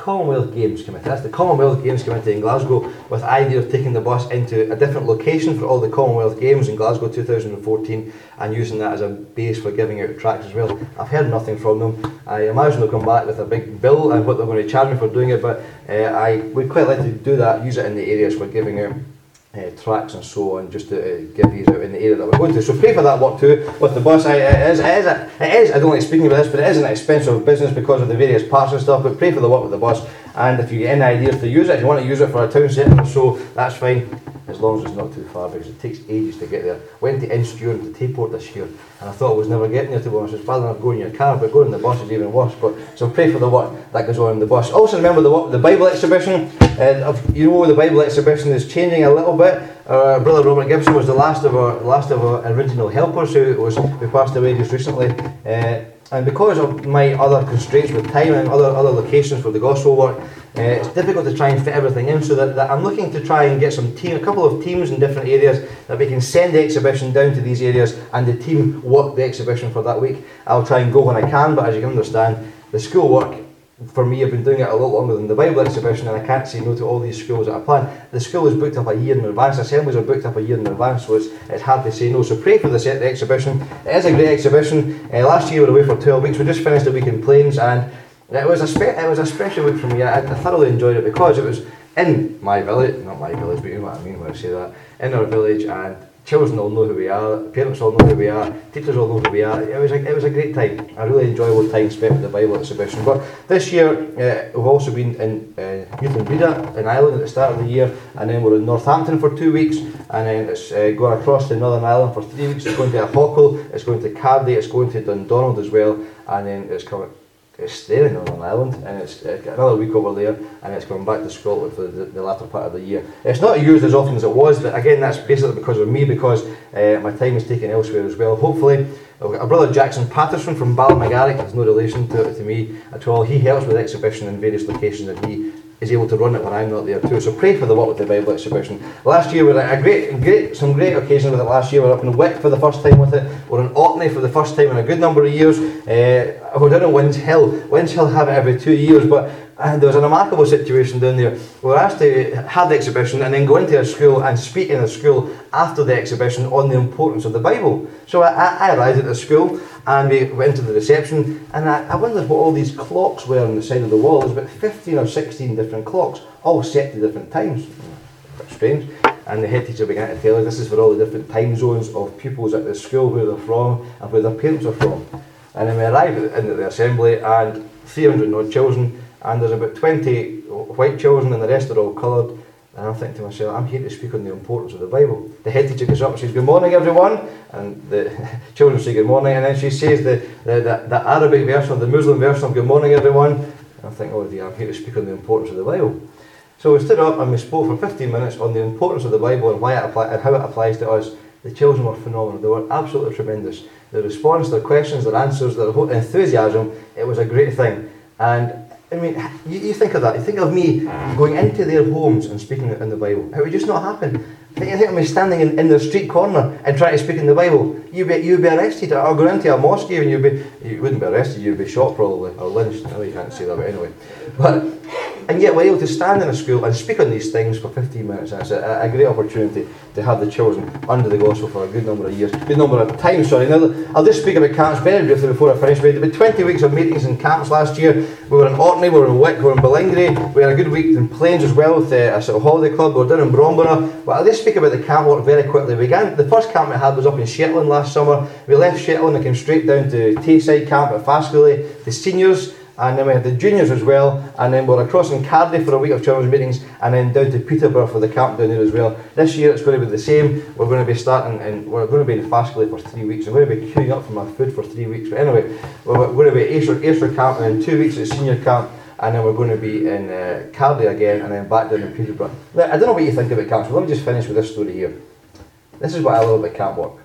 Commonwealth Games Committee. That's the Commonwealth Games Committee in Glasgow, with the idea of taking the bus into a different location for all the Commonwealth Games in Glasgow two thousand fourteen and using that as a base for giving out tracks as well. I've heard nothing from them. I imagine they'll come back with a big bill and what they're going to charge me for doing it, but uh, I would quite like to do that, use it in the areas for giving out Uh, tracks and so on, just to uh, give these out in the area that we're going to. So pray for that work too with the bus. I, it, is, it, is a, it is, I don't like speaking about this, but it is an expensive business because of the various parts and stuff, but pray for the work with the bus, and if you get any ideas to use it, if you want to use it for a town setting or so, that's fine, as long as it's not too far, because it takes ages to get there. Went to Instune to Tayport this year, and I thought I was never getting there, to be honest. It's bad enough going in your car, but going in the bus is even worse. But so pray for the work that goes on in the bus. Also remember the work, the Bible exhibition. Uh, you know, the Bible exhibition is changing a little bit. Uh, Brother Robert Gibson was the last of our last of our original helpers, who was who passed away just recently. Uh, and because of my other constraints with time and other other locations for the gospel work, uh, it's difficult to try and fit everything in. So that, that I'm looking to try and get some team, a couple of teams in different areas, that we can send the exhibition down to these areas, and the team work the exhibition for that week. I'll try and go when I can, but as you can understand, the school work, for me, I've been doing it a lot longer than the Bible exhibition, and I can't say no to all these schools that I plan. The school is booked up a year in advance, assemblies are booked up a year in advance, so it's, it's hard to say no. So pray for the, set, the exhibition. It is a great exhibition. Uh, last year we were away for twelve weeks. We just finished a week in Plains, and it was a spe- it was a special week for me. I, I thoroughly enjoyed it because it was in my village, not my village, but you know what I mean when I say that, in our village, and children all know who we are, parents all know who we are, teachers all know who we are. It was a, it was a great time, a really enjoyable time spent with the Bible exhibition. But this year uh, we've also been in uh, Newton Breda in Ireland at the start of the year, and then we're in Northampton for two weeks, and then it's uh, going across to Northern Ireland for three weeks. It's going to Achill, it's going to Cardy, it's going to Dundonald as well, and then it's coming. It's there in Northern Ireland, and it's uh, got another week over there, and it's going back to Scotland for the, the latter part of the year. It's not used as often as it was, but again, that's basically because of me, because uh, my time is taken elsewhere as well. Hopefully, I've got a brother Jackson Patterson from Ballinagaric. There's no relation to, to me at all. He helps with the exhibition in various locations, and he is able to run it when I'm not there too. So pray for the work with the Bible exhibition. Last year we had a great, great, some great occasions with it. Last year we were up in Wick for the first time with it. We were in Orkney for the first time in a good number of years. Uh, we're down in Winds Hill. Winds Hill have it every two years, but uh, there was a remarkable situation down there. We were asked to have the exhibition and then go into a school and speak in a school after the exhibition on the importance of the Bible. So I, I arrived at the school, and we went to the reception, and I, I wondered what all these clocks were on the side of the wall. There's about fifteen or sixteen different clocks, all set to different times. A bit strange. And the head teacher began to tell us this is for all the different time zones of pupils at the school, where they're from and where their parents are from. And then we arrived in the assembly, and three hundred odd children, and there's about twenty white children, and the rest are all coloured. And I'm thinking to myself, I'm here to speak on the importance of the Bible. The head teacher gets up and says, "Good morning, everyone," and the children say good morning, and then she says the, the, the, the Arabic version, or the Muslim version of "Good morning, everyone." And I think, oh dear, I'm here to speak on the importance of the Bible. So we stood up and we spoke for fifteen minutes on the importance of the Bible and why it apply, and how it applies to us. The children were phenomenal. They were absolutely tremendous. Their response, their questions, their answers, their enthusiasm, it was a great thing. And I mean, you, you think of that. You think of me going into their homes and speaking in the Bible. It would just not happen. You think of me standing in, in the street corner and trying to speak in the Bible. You'd be, you'd be arrested. Or go into a mosque even, you'd be, you wouldn't be arrested, you'd be shot probably, or lynched. I know you can't say that, but anyway. But, and yet we're able to stand in a school and speak on these things for fifteen minutes. And it's a, a great opportunity to have the children under the gospel for a good number of years, good number of times, sorry. Now, I'll just speak about camps very briefly before I finish. We had about twenty weeks of meetings in camps last year. We were in Orkney, we were in Wick, we were in Ballingray. We had a good week in Plains as well with uh, a sort of holiday club. We were down in Bromborough. But I'll just speak about the camp work very quickly. We began, the first camp we had was up in Shetland last summer. We left Shetland and came straight down to Tayside camp at Fascally, the seniors. And then we had the juniors as well, and then we were across in Cardiff for a week of children's meetings, and then down to Peterborough for the camp down there as well. This year it's going to be the same. We're going to be starting, and we're going to be in Fascally for three weeks. I'm going to be queuing up for my food for three weeks. But anyway, we're going to be at Ayrshire, Ayrshire camp, and then two weeks at senior camp, and then we're going to be in uh, Cardiff again, and then back down in Peterborough. Now, I don't know what you think about camps, but let me just finish with this story here. This is what I love about camp work.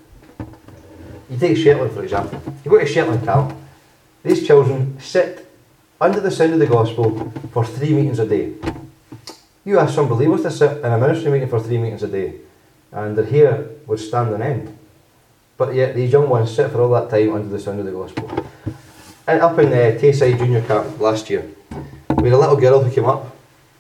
You take Shetland for example. You go to Shetland camp. These children sit under the sound of the gospel for three meetings a day. You ask some believers to sit in a ministry meeting for three meetings a day, and their hair would stand on end. But yet these young ones sit for all that time under the sound of the gospel. And up in uh, Tayside Junior Camp last year, We had a little girl who came up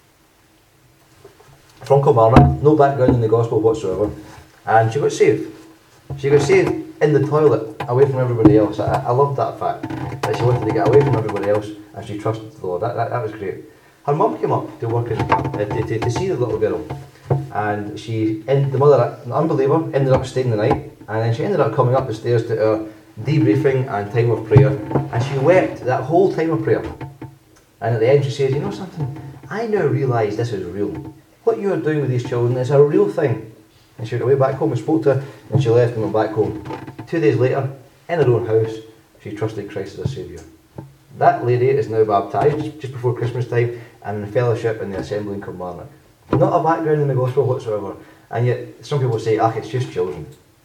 from Kilmarnock, no background in the gospel whatsoever, and she got saved. She got saved in the toilet, away from everybody else. I, I loved that fact, that she wanted to get away from everybody else and she trusted the Lord. That, that, that was great. Her mum came up to work in the camp, uh, to, to, to see the little girl, and she, in, the mother, an unbeliever, ended up staying the night, and then she ended up coming up the stairs to our debriefing and time of prayer, and she wept that whole time of prayer. And at the end she says, you know something, I now realise this is real. What you are doing with these children is a real thing. And she went away back home and spoke to her, and she left and went back home. Two days later, in her own house, she trusted Christ as her Saviour. That lady is now baptised just before Christmas time and in fellowship in the Assembly in Kilmarnock. Not a background in the gospel whatsoever, and yet some people say, ah, it's just children.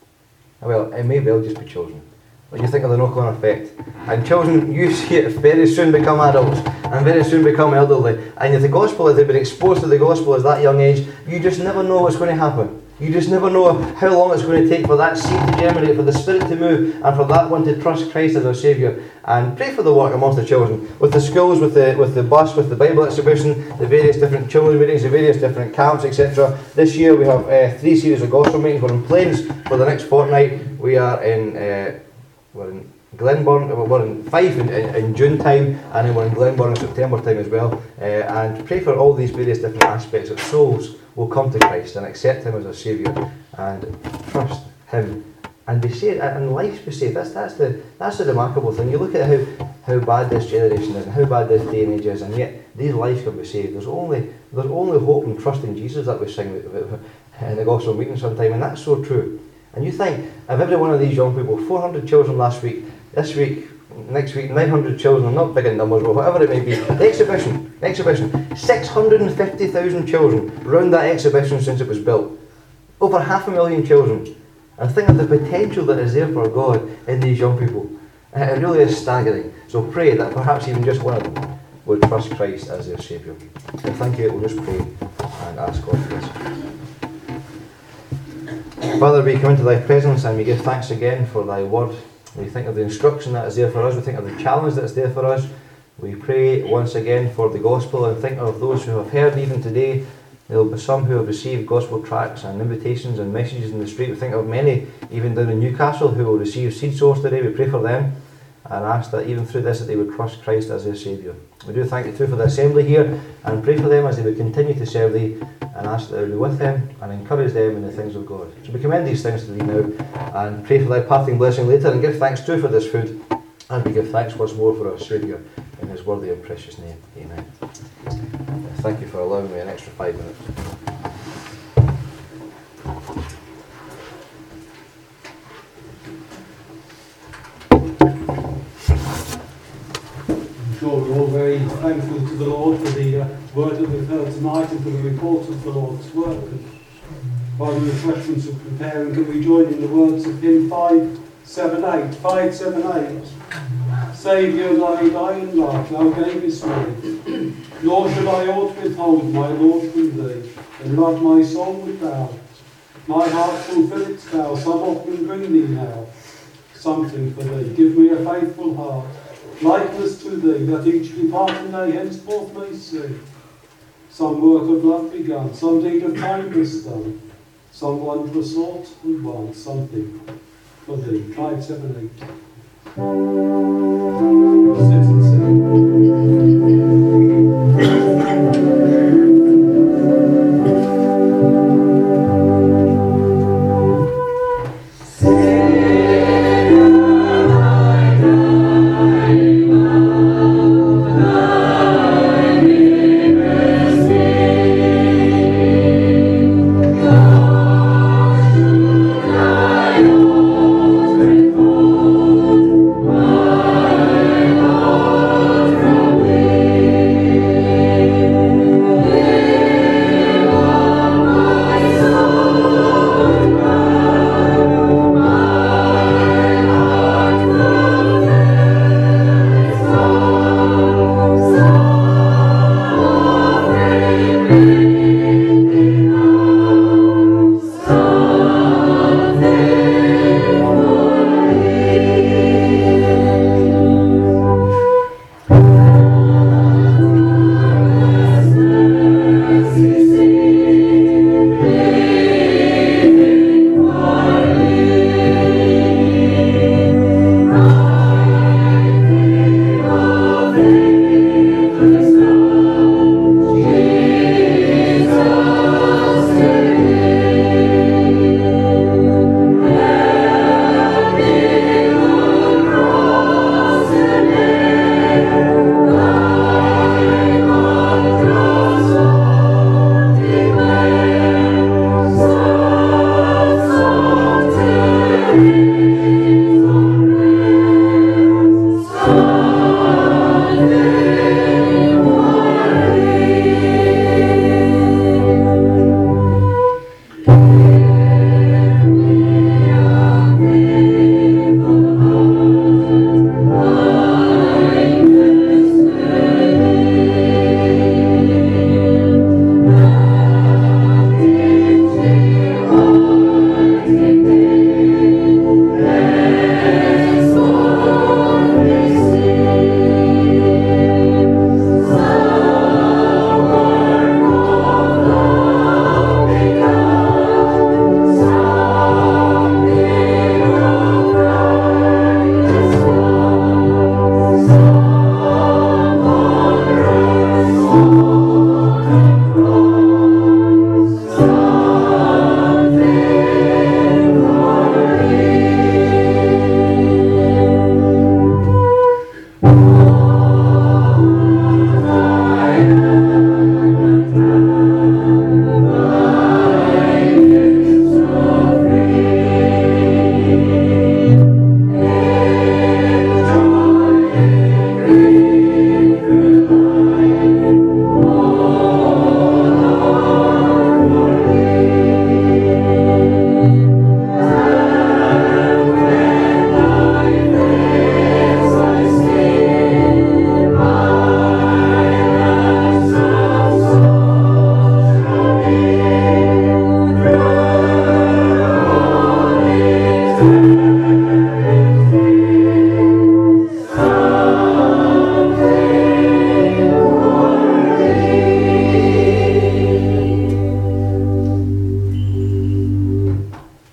Well, it may well just be children. When you think of the knock-on effect, and children, you see it very soon become adults and very soon become elderly, and if the gospel, if they've been exposed to the gospel at that young age, you just never know what's going to happen. You just never know how long it's going to take for that seed to germinate, for the Spirit to move, and for that one to trust Christ as our Saviour. And pray for the work amongst the children, with the schools, with the with the bus, with the Bible exhibition, the various different children's meetings, the various different camps, et cetera. This year we have uh, three series of gospel meetings. We're in Plains for the next fortnight. We are in uh, we're in Glenburn, we're in Fife in, in, in June time, and then we're in Glenburn in September time as well. Uh, and pray for all these various different aspects that souls will come to Christ and accept Him as our Saviour and trust Him and be saved, and life be saved. That's that's the that's the remarkable thing. You look at how how bad this generation is and how bad this day and age is, and yet these lives can be saved. There's only there's only hope and trust in Jesus that we sing in the gospel meeting sometime, and that's so true. And you think of every one of these young people, four hundred children last week, this week, next week, nine hundred children, not big in numbers, but whatever it may be. The exhibition, the exhibition, six hundred fifty thousand children round that exhibition since it was built. Over half a million children. And think of the potential that is there for God in these young people. It really is staggering. So pray that perhaps even just one of them would trust Christ as their Saviour. And thank you, we'll just pray and ask God for this. Father, we come into Thy presence and we give thanks again for Thy word. We think of the instruction that is there for us. We think of the challenge that is there for us. We pray once again for the gospel and think of those who have heard even today. There will be some who have received gospel tracts and invitations and messages in the street. We think of many, even down in Newcastle, who will receive seed source today. We pray for them and ask that even through this that they would trust Christ as their Saviour. We do thank you too for the assembly here and pray for them as they would continue to serve Thee, and ask that Thou would be with them and encourage them in the things of God. So we commend these things to Thee now and pray for Thy parting blessing later, and give thanks too for this food, and we give thanks once more for our Saviour in His worthy and precious name. Amen. Thank you for allowing me an extra five minutes. I'm sure we're all very thankful to the Lord for the uh, word that we've heard tonight and for the report of the Lord's work. While the refreshments are preparing, can we join in the words of hymn five seven eight? five seven eight. Saviour, thy dying love thou gavest me, nor should I aught withhold, my Lord, from thee, and love my soul with thou. My heart fulfillest thou, some offering bring thee now, something for thee. Give me a faithful heart, likeness to thee, that each departing day henceforth may see. Some work of love begun, some deed of kindness done, some wondrous thought and won, something for thee. five seven eight. Sit and sing.